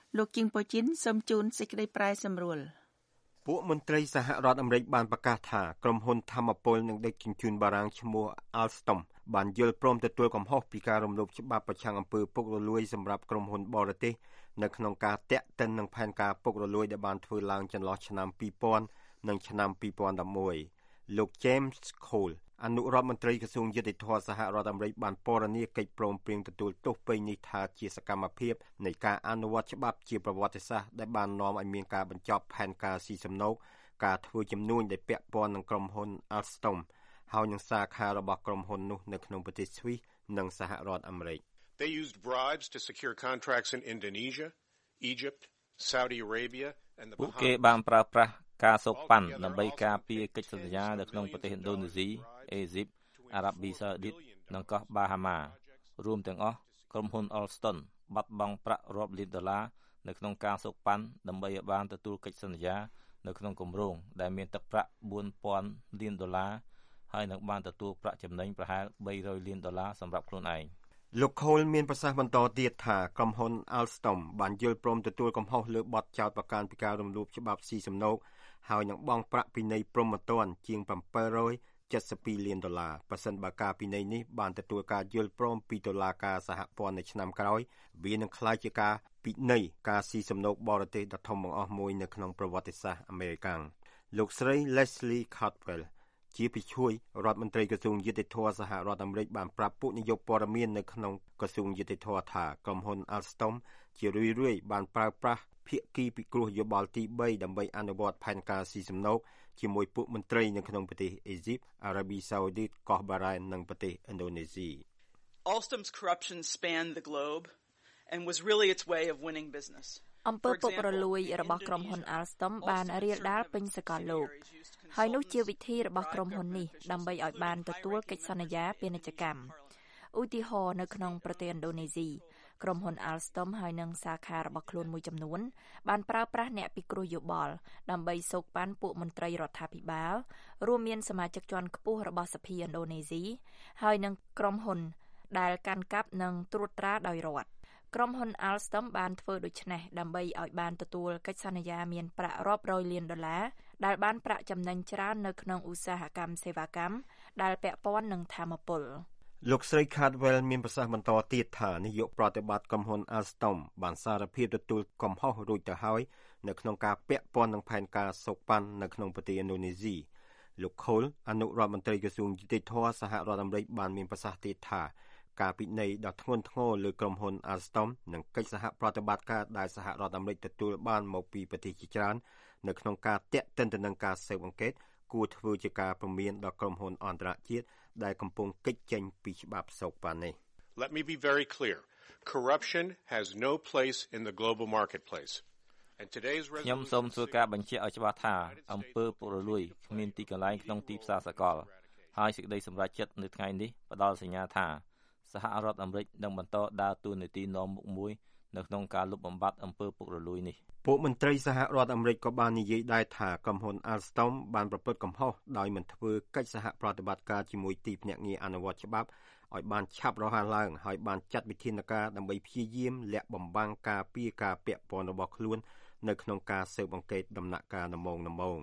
លោកជីងប៉ូជីនសូមជូនសេចក្តីប្រាយសម្រួលពួកមន្ត្រីសហរដ្ឋអាមេរិកបានប្រកាសថាក្រុមហ៊ុនធម្មពលនឹងដឹកជញ្ជូនបារាំងឈ្មោះ Alstom បានយល់ព្រមទទួលកំហុសពីការរំលោភច្បាប់ប្រឆាំងអំពើពុករលួយសម្រាប់ក្រុមហ៊ុនបរទេសនៅក្នុងការតាក់ទិននឹងផែនការពុករលួយដែលបានធ្វើឡើងចន្លោះឆ្នាំពីរពាន់និងឆ្នាំពីរពាន់ដប់មួយលោក James Cole អនុរដ្ឋមន្ត្រីក្រសួងយុតិធម៌សហរដ្ឋអាមេរិកបានពណ៌នាកិច្ចព្រមព្រៀងទទួលទោសពេញនេះថាជាសកម្មភាពនៃការអនុវត្តច្បាប់ជាប្រវត្តិសាស្ត្រដែលបាននាំឲ្យមានការបញ្ចប់ផែនការស៊ីសំណូកការធ្វើជំនួញដែលពាក់ព័ន្ធនឹងក្រុមហ៊ុន Alstom ហើយនឹងសាខារបស់ក្រុមហ៊ុននោះនៅក្នុងប្រទេសស្វីសនិងសហរដ្ឋអាមេរិក They used bribes to secure contracts in Indonesia, Egypt, Saudi Arabia and the Bahamas. ពួកគេបានប្រើប្រាស់ការសូកប៉ាន់ដើម្បីការពារកិច្ចសន្យានៅក្នុងប្រទេសឥណ្ឌូនេស៊ី អេស៊ីប អារ៉ាប៊ីសាអូឌីតនិងកោះបាហាម៉ារួមទាំងអស់ក្រុមហ៊ុន Alstom បាត់បង់ប្រាក់រាប់លានដុល្លារនៅក្នុងការសូកប៉ាន់ដើម្បីឲ្យបានទទួលកិច្ចសន្យានៅក្នុងគម្រោងដែលមានទឹកប្រាក់បួនពាន់លានដុល្លារហើយនឹងបានទទួលប្រាក់ចំណេញប្រហែលបីរយលានដុល្លារសម្រាប់ខ្លួនឯងលោក Cole មានប្រសាសន៍បន្តទៀតថាក្រុមហ៊ុន Alstom បានយល់ព្រមទទួលកំហុសលើបទចោទប្រកាន់ពីការរំលោភច្បាប់ស៊ីសំណូកហើយនឹងបង់ប្រាក់ពិន័យព្រហ្មទណ្ឌជាងbảy trăm bảy mươi haiលានដុល្លារប្រសិនបើការពិន័យនេះបានទទួលការយល់ព្រមពីតុលាការសហព័ន្ធនៅឆ្នាំក្រោយវានឹងក្លាយជាការពិន័យការស៊ីសំណូកបរទេសដ៏ធំបង្អស់មួយនៅក្នុងប្រវត្តិសាស្ត្រអាមេរិកលោកស្រី Leslie Caldwell ជាភិក្ខុរដ្ឋមន្ត្រីក្រសួងយុតិធម៌សហរដ្ឋអាមេរិកបានប្រាប់ពួកនាយកព័ត៌មាននៅក្នុងក្រសួងយុតិធម៌ថាក្រុមហ៊ុន Alstom ជារឿយៗបានប្រើប្រាស់ភាគីពិគ្រោះយោបល់ទីបីដើម្បីអនុវត្តផែនការស៊ីសំណូកជាមួយពួកមន្ត្រីនៅក្នុងប្រទេសអេស៊ីប អារ៉ាប៊ីសាអូឌីត កោះបារ៉ែននិងប្រទេសឥណ្ឌូនេស៊ី Alstom's corruption spanned the globe and was really its way of winning business. អំពើពុករលួយរបស់ក្រុមហ៊ុន Alstom បានរាលដាលពេញសកលលោកហើយនោះជាវិធីរបស់ក្រុមហ៊ុននេះដើម្បីឲ្យបានទទួលកិច្ចសន្យាពាណិជ្ជកម្មឧទាហរណ៍នៅក្នុងប្រទេសឥណ្ឌូនេស៊ីក្រុមហ៊ុន Alstom ហើយនិងសាខារបស់ខ្លួនមួយចំនួនបានប្រើប្រាស់អ្នកពិគ្រោះយោបល់ដើម្បីសោកប៉ាន់ពួកមន្ត្រីរដ្ឋាភិបាលរួមមានសមាជិកជាន់ខ្ពស់របស់សភាឥណ្ឌូនេស៊ីហើយនិងក្រុមហ៊ុនដែលកាន់កាប់និងត្រួតត្រាដោយរដ្ឋក្រុមហ៊ុន Alstom បានធ្វើដូច្នេះដើម្បីឲ្យបានទទួលកិច្ចសន្យាមានប្រាក់រាប់រយលានដុល្លារដែលបានប្រាក់ចំណេញច្រើននៅក្នុងឧស្សាហកម្មសេវាកម្មដែលពាក់ព័ន្ធនឹងថាមពលលោកស្រី Caldwell មានប្រសាសន៍បន្តទៀតថានាយកប្រតិបត្តិក្រុមហ៊ុន Alstom បានសារភាពទទួលកំហុសរួចទៅហើយនៅក្នុងការពាក់ព័ន្ធនឹងផែនការសូកប៉ាន់នៅក្នុងប្រទេសឥណ្ឌូនេស៊ីលោក Cole អនុរដ្ឋមន្ត្រីក្រសួងយុតិធម៌សហរដ្ឋអាមេរិកបានមានប្រសាសន៍ទៀតថាការពិន័យដ៏ធ្ងន់ធ្ងរលើក្រុមហ៊ុន Alstom និងកិច្ចសហប្រតិបត្តិការដែលសហរដ្ឋអាមេរិកទទួលបានមកពីប្រទេសជាច្រើននៅក្នុងការតាក់ទិនទៅនឹងការស៊ើបអង្កេតគួរធ្វើជាការព្រមានដល់ក្រុមហ៊ុនអន្តរជាតិដែលកំពុងគេចចេញពីច្បាប់សូកប៉ាន់នេះ Let me be very clear. Corruption has no place in the global marketplace. And today's ខ្ញុំសូមធ្វើការបញ្ជាក់ឲ្យច្បាស់ថាអំពើពុករលួយគ្មានទីកន្លែងក្នុងទីផ្សារសកលហើយសេចក្តីសម្រេចចិត្តនៅថ្ងៃនេះផ្ដល់សញ្ញាថាសហរដ្ឋអាមេរិកនឹងបន្តដើរតួនាទីនាំមុខមួយនៅក្នុងការលុបបំបាត់អំពើពុករលួយនេះពួកមន្ត្រីសហរដ្ឋអាមេរិកក៏បាននិយាយដែរថាក្រុមហ៊ុន Alstom បានប្រព្រឹត្តកំហុសដោយមិនធ្វើកិច្ចសហប្រតិបត្តិការជាមួយទីភ្នាក់ងារអនុវត្តច្បាប់ឲ្យបានឆាប់រហ័សឡើងហើយបានចាត់វិធានការដើម្បីព្យាយាមលាក់បំបាំងការពារការពាក់ព័ន្ធរបស់ខ្លួននៅក្នុងការស៊ើបអង្កេតដំណាក់កាលដំបូងដំបូង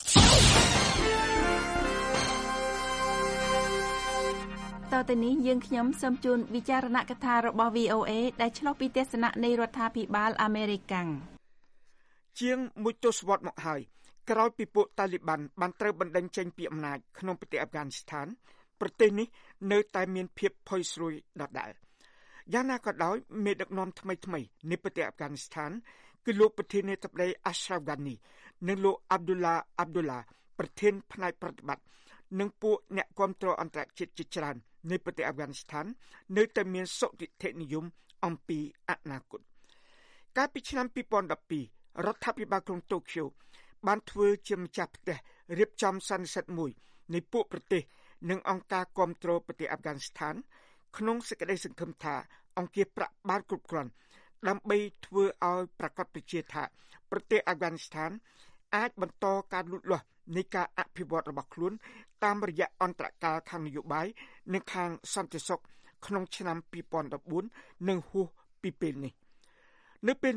តទៅនេះយើងខ្ញុំសូមជូនវិចារណកថារបស់ វី អូ អេ ដែលឆ្លុះពីទស្សនៈនៃរដ្ឋាភិបាលអាមេរិកកាំងជាងមួយទសវត្សរ៍មកហើយក្រោយពីពួកតាលីបានបានត្រូវបណ្តេញចេញពីអំណាចក្នុងប្រទេសអាហ្វហ្គានីស្ថានប្រទេសនេះនៅតែមានភាពផុយស្រួយដដែលយ៉ាងណាក៏ដោយមេដឹកនាំថ្មីថ្មីនៃប្រទេសអាហ្វហ្គានីស្ថានគឺលោកប្រធានាធិបតី Ashraf Ghani និងលោក Abdullah Abdullah ប្រធានផ្នែកប្រតិបត្តិនិងពួកអ្នកគាំទ្រអន្តរជាតិជាច្រើននៃប្រទេសអាហ្វហ្គានីស្ថាននៅតែមានសុទិដ្ឋិនិយមអំពីអនាគតកាលពីឆ្នាំពីរពាន់ដប់ពីររដ្ឋាភិបាលក្រុងតូក្យូបានធ្វើជាម្ចាស់ផ្ទះរៀបចំសន្និសីទមួយនៃពួកប្រទេសនិងអង្គការគាំទ្រប្រទេសអាហ្វហ្គានីស្ថានក្នុងសេចក្តីសង្ឃឹមថាអង្គាប្រាក់បានគ្រប់គ្រាន់ដើម្បីធ្វើឲ្យប្រកាសប្រជាថាប្រទេសអាហ្វហ្គានីស្ថានអាចបន្តការលូតលាស់នៃការអភិវឌ្ឍរបស់ខ្លួនតាមរយៈអន្តរកាលខាងនយោបាយនិងខាងសន្តិសុខក្នុងឆ្នាំពីរពាន់ដប់បួននិងហួសពីពេលនេះនៅពេលនោះ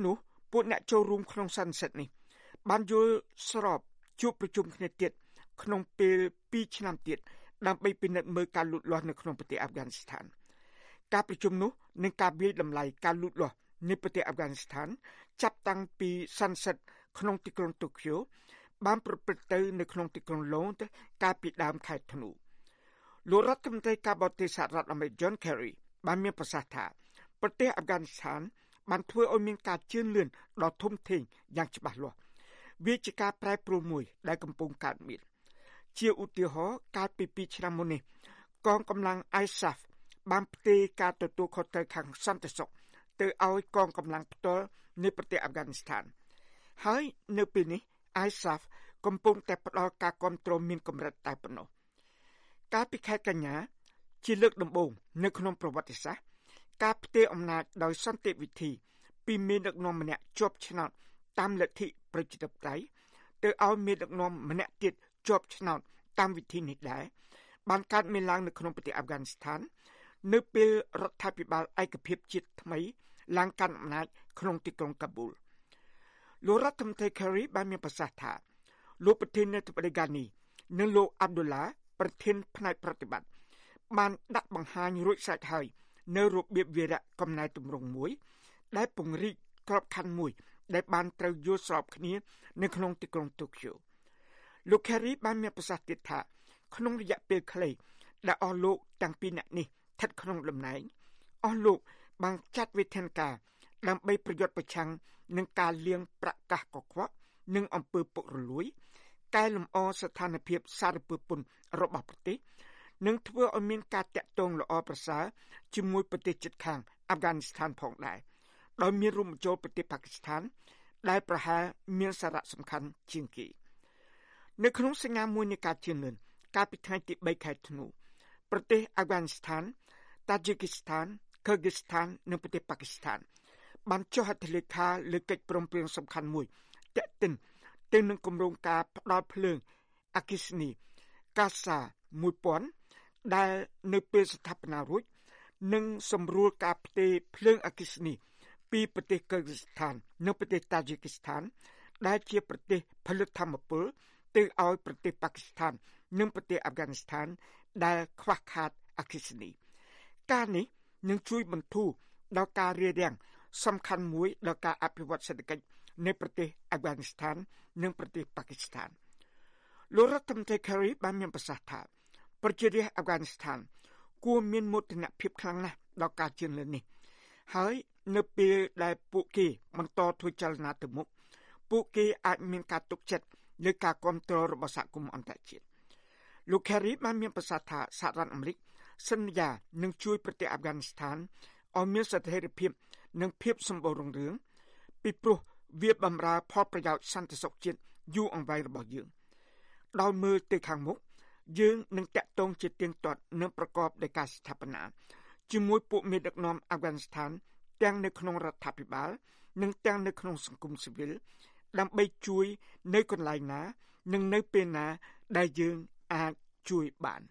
ពួកអ្នកចូលរួមក្នុងសន្និសីទនេះបានយល់ស្របជួបប្រជុំគ្នាទៀតក្នុងពេលពីរឆ្នាំទៀតដើម្បីពិនិត្យមើលការលូតលាស់នៅក្នុងប្រទេសអាហ្វហ្គានីស្ថានការប្រជុំនោះនឹងការវិយតម្លៃការលូតលាស់នៃប្រទេសអាហ្វហ្គានីស្ថានចាប់តាំងពីសន្និសីទក្នុងទីក្រុងតូក្យូបានប្រព្រឹត្តទៅនៅក្នុងទីក្រុងឡូនកាលពីដើមខែធ្នូលោករដ្ឋមន្ត្រីការបរទេសសហរដ្ឋអាមេរិក John Kerry បានមានប្រសាសន៍ថាប្រទេសអាហ្វហ្គានីស្ថានបានធ្វើឲ្យមានការជឿនលឿនដ៏ធំធេងយ៉ាងច្បាស់លាស់វាជាការប្រែប្រួលមួយដែលកំពុងកើតមានជាឧទាហរណ៍កាលពីពីរឆ្នាំមុននេះកងកម្លាំង I S A F បានផ្ទេរការទទួលខុសត្រូវខាងសន្តិសុខទៅឲ្យកងកម្លាំងផ្ទាល់នៃប្រទេសអាហ្វហ្គានីស្ថានហើយនៅពេលនេះ I S A F កំពុងតែផ្ដល់ការគាំទ្រមានកម្រិតតែប៉ុណ្ណោះកាលពីខែកញ្ញាជាលើកដំបូងនៅក្នុងប្រវត្តិសាស្ត្រការផ្ទេរអំណាចដោយសន្តិវិធីពីមេដឹកនាំម្នាក់ជាប់ឆ្នោតតាមលទ្ធិប្រជាធិបតេយ្យទៅឲ្យមេដឹកនាំម្នាក់ទៀតជាប់ឆ្នោតតាមវិធីនេះដែរបានកើតមានឡើងនៅក្នុងប្រទេសអាហ្វហ្គានីស្ថាននៅពេលរដ្ឋាភិបាលឯកភាពជាតិថ្មីឡើងកាន់អំណាចក្នុងទីក្រុងកាប៊ូលលោករដ្ឋមន្ត្រី Kerry បានមានប្រសាសន៍ថាលោកប្រធានាធិបតី Ghani និងលោក Abdullah ប្រធានផ្នែកប្រតិបត្តិបានដាក់បង្ហាញរួចស្រេចហើយនៅរបៀបវារៈកំណែទម្រង់មួយដែលពង្រីកក្របខ័ណ្ឌមួយដែលបានត្រូវយល់ស្របគ្នានៅក្នុងទីក្រុងតូក្យូលោក Kerry បានមានប្រសាសន៍ទៀតថាក្នុងរយៈពេលខ្លីដែលអស់លោកទាំងពីរនាក់នេះស្ថិតក្នុងតំណែងអស់លោកបានចាត់វិធានការដើម្បីប្រយុទ្ធប្រឆាំងនឹងការលាងប្រកាសកខ្វក់និងអំពើពុករលួយកែលម្អស្ថានភាពសារពើពន្ធរបស់ប្រទេសនិងធ្វើឲ្យមានការតាក់ទងល្អប្រសើរជាមួយប្រទេសជិតខាងអាហ្វហ្គានីស្ថានផងដែរដោយមានរួមបញ្ចូលប្រទេសប៉ាគីស្ថានដែលប្រហែលមានសារៈសំខាន់ជាងគេនៅក្នុងសញ្ញាមួយនៃការជឿនលឿនកាលពីថ្ងៃទីបីខែធ្នូប្រទេសអាហ្វហ្គានីស្ថានតាជីគីស្ថានគឺហ្គីស្ថាននិងប្រទេសប៉ាគីស្ថានបានចុះហត្ថលេខាលើកិច្ចព្រមព្រៀងសំខាន់មួយទាក់ទិនទៅនឹងគម្រោងការផ្ដល់ភ្លើងអគ្គិសនីកាសាមួយពាន់ដែលនៅពេលស្ថាបនារួចនឹងសម្រួលការផ្ទេរភ្លើងអគ្គិសនីពីប្រទេសគឺហ្គីស្ថាននិងប្រទេសតាជីគីស្ថានដែលជាប្រទេសផលិតថាមពលទៅឲ្យប្រទេសប៉ាគីស្ថាននិងប្រទេសអាហ្វហ្គានីស្ថានដែលខ្វះខាតអគ្គិសនីការនេះនឹងជួយបន្ធូរដល់ការរារាំងសំខាន់មួយដល់ការអភិវឌ្ឍសេដ្ឋកិច្ចនៃប្រទេសអាហ្វហ្គានីស្ថាននិងប្រទេសប៉ាគីស្ថានលោករដ្ឋមន្ត្រី Kerry បានមានប្រសាសន៍ថាប្រជារាស្ត្រអាហ្វហ្គានីស្ថានគួរមានមោទនភាពខ្លាំងណាស់ដល់ការជឿនលឿននេះហើយនៅពេលដែលពួកគេបន្តធ្វើចលនាទៅមុខពួកគេអាចមានការទុកចិត្តលើការគាំទ្ររបស់សហគមន៍អន្តរជាតិលោក Kerry បានមានប្រសាសន៍ថាសហរដ្ឋអាមេរិកសន្យានឹងជួយប្រទេសអាហ្វហ្គានីស្ថានឲ្យមានស្ថិរភាពនិងភាពសម្បូររុងរឿងពីព្រោះវាបម្រើផលប្រយោជន៍សន្តិសុខជាតិយូរអង្វែងរបស់យើងដោយមើលទៅខាងមុខយើងនឹងតាក់ទងជាទៀងទាត់និងប្រកបដោយការស្ថាបនាជាមួយពួកមេដឹកនាំអាហ្វហ្គានីស្ថានទាំងនៅក្នុងរដ្ឋាភិបាលនិងទាំងនៅក្នុងសង្គមស៊ីវិលដើម្បីជួយនៅកន្លែងណានិងនៅពេលណាដែលយើងអាចជួយបាន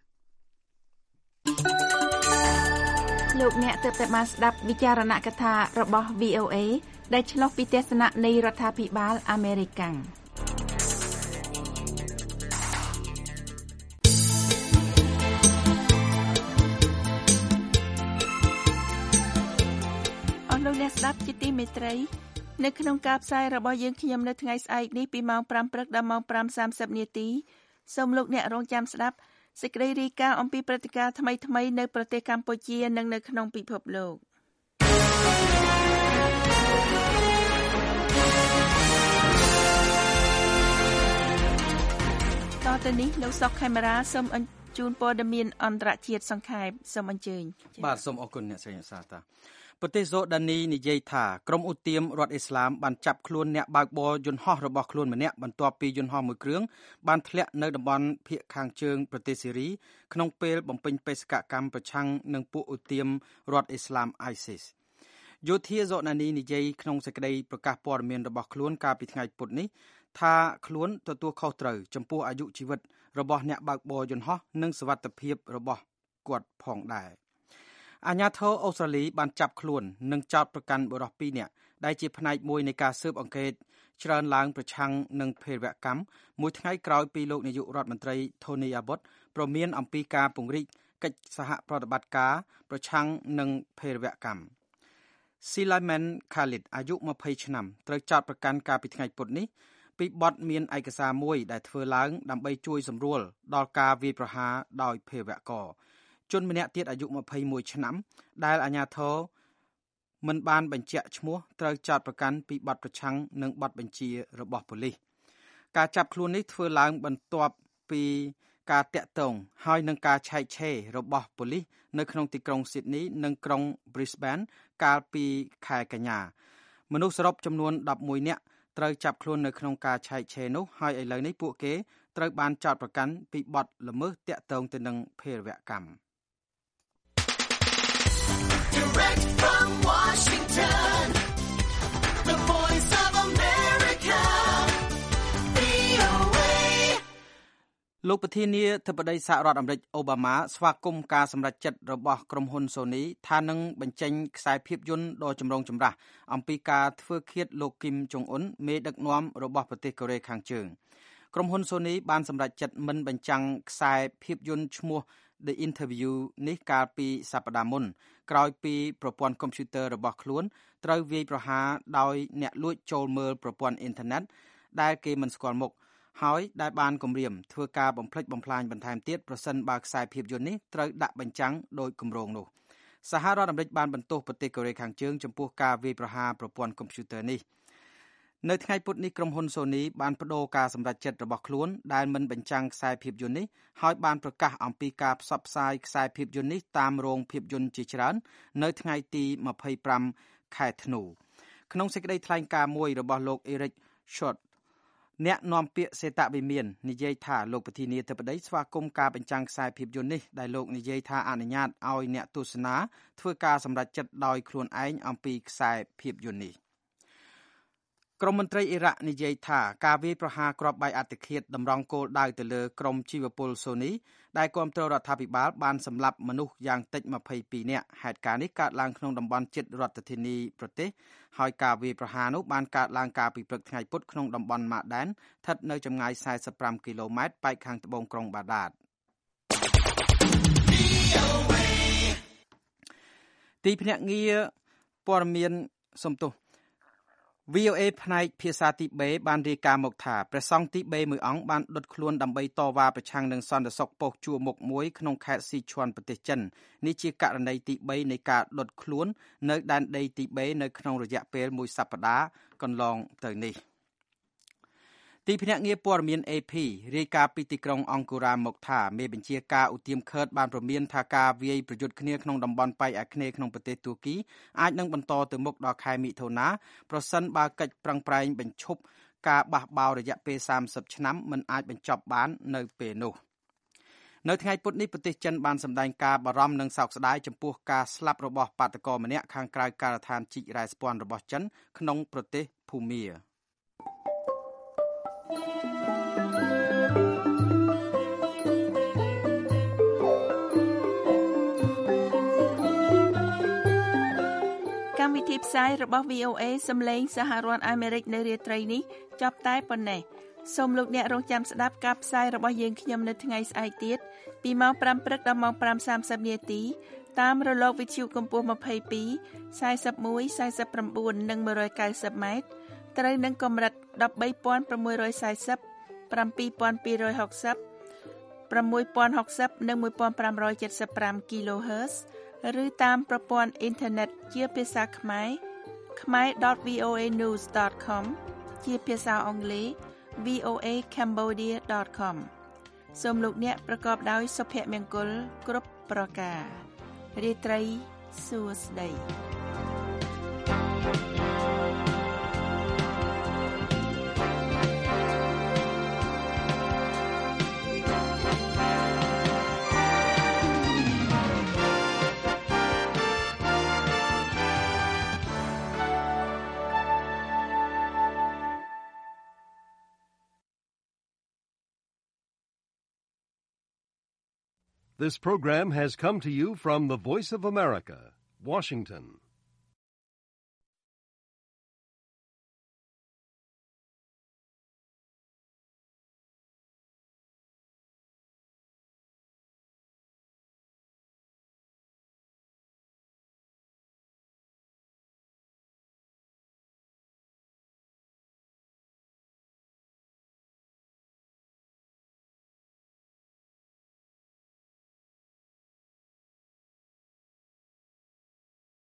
លោកអ្នកទើបតែបានស្ដាប់វិចារណកថារបស់ វី អូ เอ ដែលឆ្លុះពីទស្សនៈនៃរដ្ឋាភិបាលអាមេរិកអស់លោកអ្នកស្ដាប់ជាទីមេត្រីនៅក្នុងការផ្សាយរបស់យើងខ្ញុំនៅថ្ងៃស្អែកនេះពីម៉ោងប្រាំព្រឹកដល់ម៉ោងប្រាំសាមសិបនាទីសូមលោកអ្នករងចាំស្ដាប់សេចក្តីរាយការណ៍អំពីព្រឹត្តិការណ៍ថ្មីៗនៅប្រទេសកម្ពុជានិងនៅក្នុងពិភពលោកតទៅនេះលោកសុកខេមរាសូមអញ្ជូនព័ត៌មានអន្តរជាតិសង្ខេបសូមអញ្ជើញបាទសូមអរគុណអ្នកស្រីអ្នកសាតាប្រទេសសូដានីនិយាយថាក្រុមឧទាមរដ្ឋអ៊ីស្លាមបានចាប់ខ្លួនអ្នកបើកបរយន្តហោះរបស់ខ្លួនម្នាក់បន្ទាប់ពីយន្តហោះមួយគ្រឿងបានធ្លាក់នៅតំបន់ភាគខាងជើងប្រទេសសេរីក្នុងពេលបំពេញបេសកកម្មប្រឆាំងនឹងពួកឧទាមរដ្ឋអ៊ីស្លាម ISIS យោធាសូដានីនិយាយក្នុងសេចក្តីប្រកាសព័ត៌មានរបស់ខ្លួនកាលពីថ្ងៃពុធនេះថាខ្លួនទទួលខុសត្រូវចំពោះអាយុជីវិតរបស់អ្នកបើកបរយន្តហោះនិងសុវត្ថិភាពរបស់គាត់ផងដែរអាជ្ញាធរអូស្ត្រាលីបានចាប់ខ្លួននិងចោទប្រកាន់បុរសពីរនាក់ដែលជាផ្នែកមួយនៃការស៊ើបអង្កេតច្រើនឡើងប្រឆាំងនឹងភេរវកម្មមួយថ្ងៃក្រោយពីលោកនាយករដ្ឋមន្ត្រី Tony Abbott ព្រមានអំពីការពង្រីកកិច្ចសហប្រតិបត្តិការប្រឆាំងនឹងភេរវកម្ម Sulaiman Khalid អាយុยี่สิบឆ្នាំត្រូវចោទប្រកាន់កាលពីថ្ងៃពុធនេះពីបទមានឯកសារមួយដែលធ្វើឡើងដើម្បីជួយសម្រួលដល់ការវាយប្រហារដោយភេរវករជនម្នាក់ទៀតអាយុยี่สิบเอ็ดឆ្នាំដែលអាជ្ញាធរមិនបានបញ្ជាក់ឈ្មោះត្រូវចោទប្រកាន់ពីបទប្រឆាំងនឹងបទបញ្ជារបស់ប៉ូលីសការចាប់ខ្លួននេះធ្វើឡើងបន្ទាប់ពីការតាក់ទងហើយនឹងការឆែកឆេររបស់ប៉ូលីសនៅក្នុងទីក្រុង Sydney និងក្រុង Brisbane កាលពីខែកញ្ញាមនុស្សសរុបចំនួនដប់មួយនាក់ត្រូវចាប់ខ្លួននៅក្នុងការឆែកឆេរនោះហើយឥឡូវនេះពួកគេត្រូវបានចោទប្រកាន់ពីបទល្មើសតាក់ទងទៅនឹងភេរវកម្ម Direct from Washington, the voice of America, វី អូ เอលោកប្រធានាធិបតីសហរដ្ឋអាមេរិកអូបាម៉ាស្វាគមន៍ការសម្រេចចិត្តរបស់ក្រុមហ៊ុន Sony ថានឹងបញ្ចេញខ្សែភាពយន្តដ៏ចម្រូងចម្រាសអំពីការធ្វើឃាតលោកគីមចុងអ៊ុនមេដឹកនាំរបស់ប្រទេសកូរ៉េខាងជើងក្រុមហ៊ុន Sony បានសម្រេចចិត្តមិនបញ្ចាំងខ្សែភាពយន្តឈ្មោះ The Interview នេះកាលពីសប្តាហ៍មុនក្រោយពីប្រព័ន្ធកុំព្យូទ័ររបស់ខ្លួនត្រូវវាយប្រហារដោយអ្នកលួចចូលមើលប្រព័ន្ធអ៊ីនធឺណិតដែលគេមិនស្គាល់មុខហើយដែលបានគំរាមធ្វើការបំផ្លិចបំផ្លាញបន្ថែមទៀតប្រសិនបើខ្សែភាពយន្តនេះត្រូវដាក់បញ្ចាំងដោយគម្រោងនោះសហរដ្ឋអាមេរិកបានបន្ទោសប្រទេសកូរ៉េខាងជើងចំពោះការវាយប្រហារប្រព័ន្ធកុំព្យូទ័រនេះនៅថ្ងៃពុធនេះក្រុមហ៊ុន Sony បានបដូរការសម្រេចចិត្តរបស់ខ្លួនដែលមិនបញ្ចាំងខ្សែភាពយន្តនេះហើយបានប្រកាសអំពីការផ្សព្វផ្សាយខ្សែភាពយន្តនេះតាមរោងភាពយន្តជាច្រើននៅថ្ងៃទីยี่สิบห้าខែធ្នូក្នុងសេចក្តីថ្លែងការណ៍មួយរបស់លោក Eric Schott អ្នកនាំពាក្យសេតវិមាននិយាយថាលោកប្រធានាធិបតីស្វាគមន៍ការបញ្ចាំងខ្សែភាពយន្តនេះដែលលោកនិយាយថាអនុញ្ញាតឲ្យអ្នកទស្សនាធ្វើការសម្រេចចិត្តដោយខ្លួនឯងអំពីខ្សែភាពយន្តនេះក្រមមន្ត្រីអ៊ីរ៉ាក់និយាយថាការវាយប្រហារគ្រាប់បែកអត្តឃាតតម្រង់គោលដៅទៅលើក្រុមជីវពល Sony ដែលគាំទ្ររដ្ឋាភិបាលបានសម្លាប់មនុស្សយ៉ាងតិចยี่สิบสองនាក់ហេតុការណ៍នេះកើតឡើងក្នុងតំបន់ជិតរដ្ឋធានីប្រទេសហើយការវាយប្រហារនោះបានកើតឡើងកាលពីព្រឹកថ្ងៃពុធក្នុងតំបន់ Madan ស្ថិតនៅចម្ងាយสี่สิบห้าគីឡូម៉ែត្រប៉ែកខាងត្បូងក្រុងបាដាតទីភ្នាក់ងារព័ត៌មានសំទោសវី អូ เอ ផ្នែកភាសាទីបេបានរាយការណ៍មកថាព្រះសង្ឃទីបេមួយអង្គបានដុតខ្លួនដើម្បីតវ៉ាប្រឆាំងនឹងសន្តិសុខប៉ុស្តិ៍ជួរមុខមួយក្នុងខេត្តស៊ីឈួនប្រទេសចិននេះជាករណីទីបីនៃការដុតខ្លួននៅដែនដីទីបេនៅក្នុងរយៈពេលមួយសប្តាហ៍កន្លងទៅនេះទីភ្នាក់ងារព័ត៌មាន เอ พี រាយការណ៍ពីទីក្រុងអង្គរ៉ាមកថាមេបញ្ជាការឧទាមឃើតបានព្រមានថាការវាយប្រយុទ្ធគ្នាក្នុងតំបន់ប៉ែកអាគ្នេយ៍ក្នុងប្រទេសទួរគីអាចនឹងបន្តទៅមុខដល់ខែមិថុនាប្រសិនបើកិច្ចប្រឹងប្រែងបញ្ឈប់ការបះបោររយៈពេលសាមសិបឆ្នាំមិនអាចបញ្ចប់បាននៅពេលនោះនៅថ្ងៃពុធនេះប្រទេសចិនបានសម្ដែងការបារម្ភនិងសោកស្ដាយចំពោះការស្លាប់របស់បាតកោម្នាក់ខាងក្រៅការដ្ឋានជីករ៉ែស្ពាន់របស់ចិនក្នុងប្រទេសភូមាកម្មវិធីផ្សាយរបស់ វី អូ เอ សំឡេងសហរដ្ឋអាមេរិកនៅរាត្រីនេះចប់តែប៉ុណ្ណេះសូមលោកអ្នករងចាំស្ដាប់ការផ្សាយរបស់យើងខ្ញុំនៅថ្ងៃស្អែកទៀតពីម៉ោងប្រាំព្រឹកដល់ម៉ោងប្រាំសាមសិបនាទីតាមរលកវិទ្យុកម្ពស់ยี่สิบสอง สี่สิบเอ็ด สี่สิบเก้า និងone hundred ninetyម៉ែត្រត្រូវនឹងកម្រិតone three six zero seven two six zero 6 0 និងfifteen seventy-five គីឡូហឺតឬតាមប្រព័ន្ធអ៊ីនធឺណិតជាភាសាខ្មែរ khmer dot v o a news dot com ជាភាសាអង់គ្លេស v o a cambodia dot com សូមលោកអ្នកប្រកបដោយសុភមង្គលគ្រប់ប្រការរាត្រីសួស្តី This program has come to you from the Voice of America, Washington.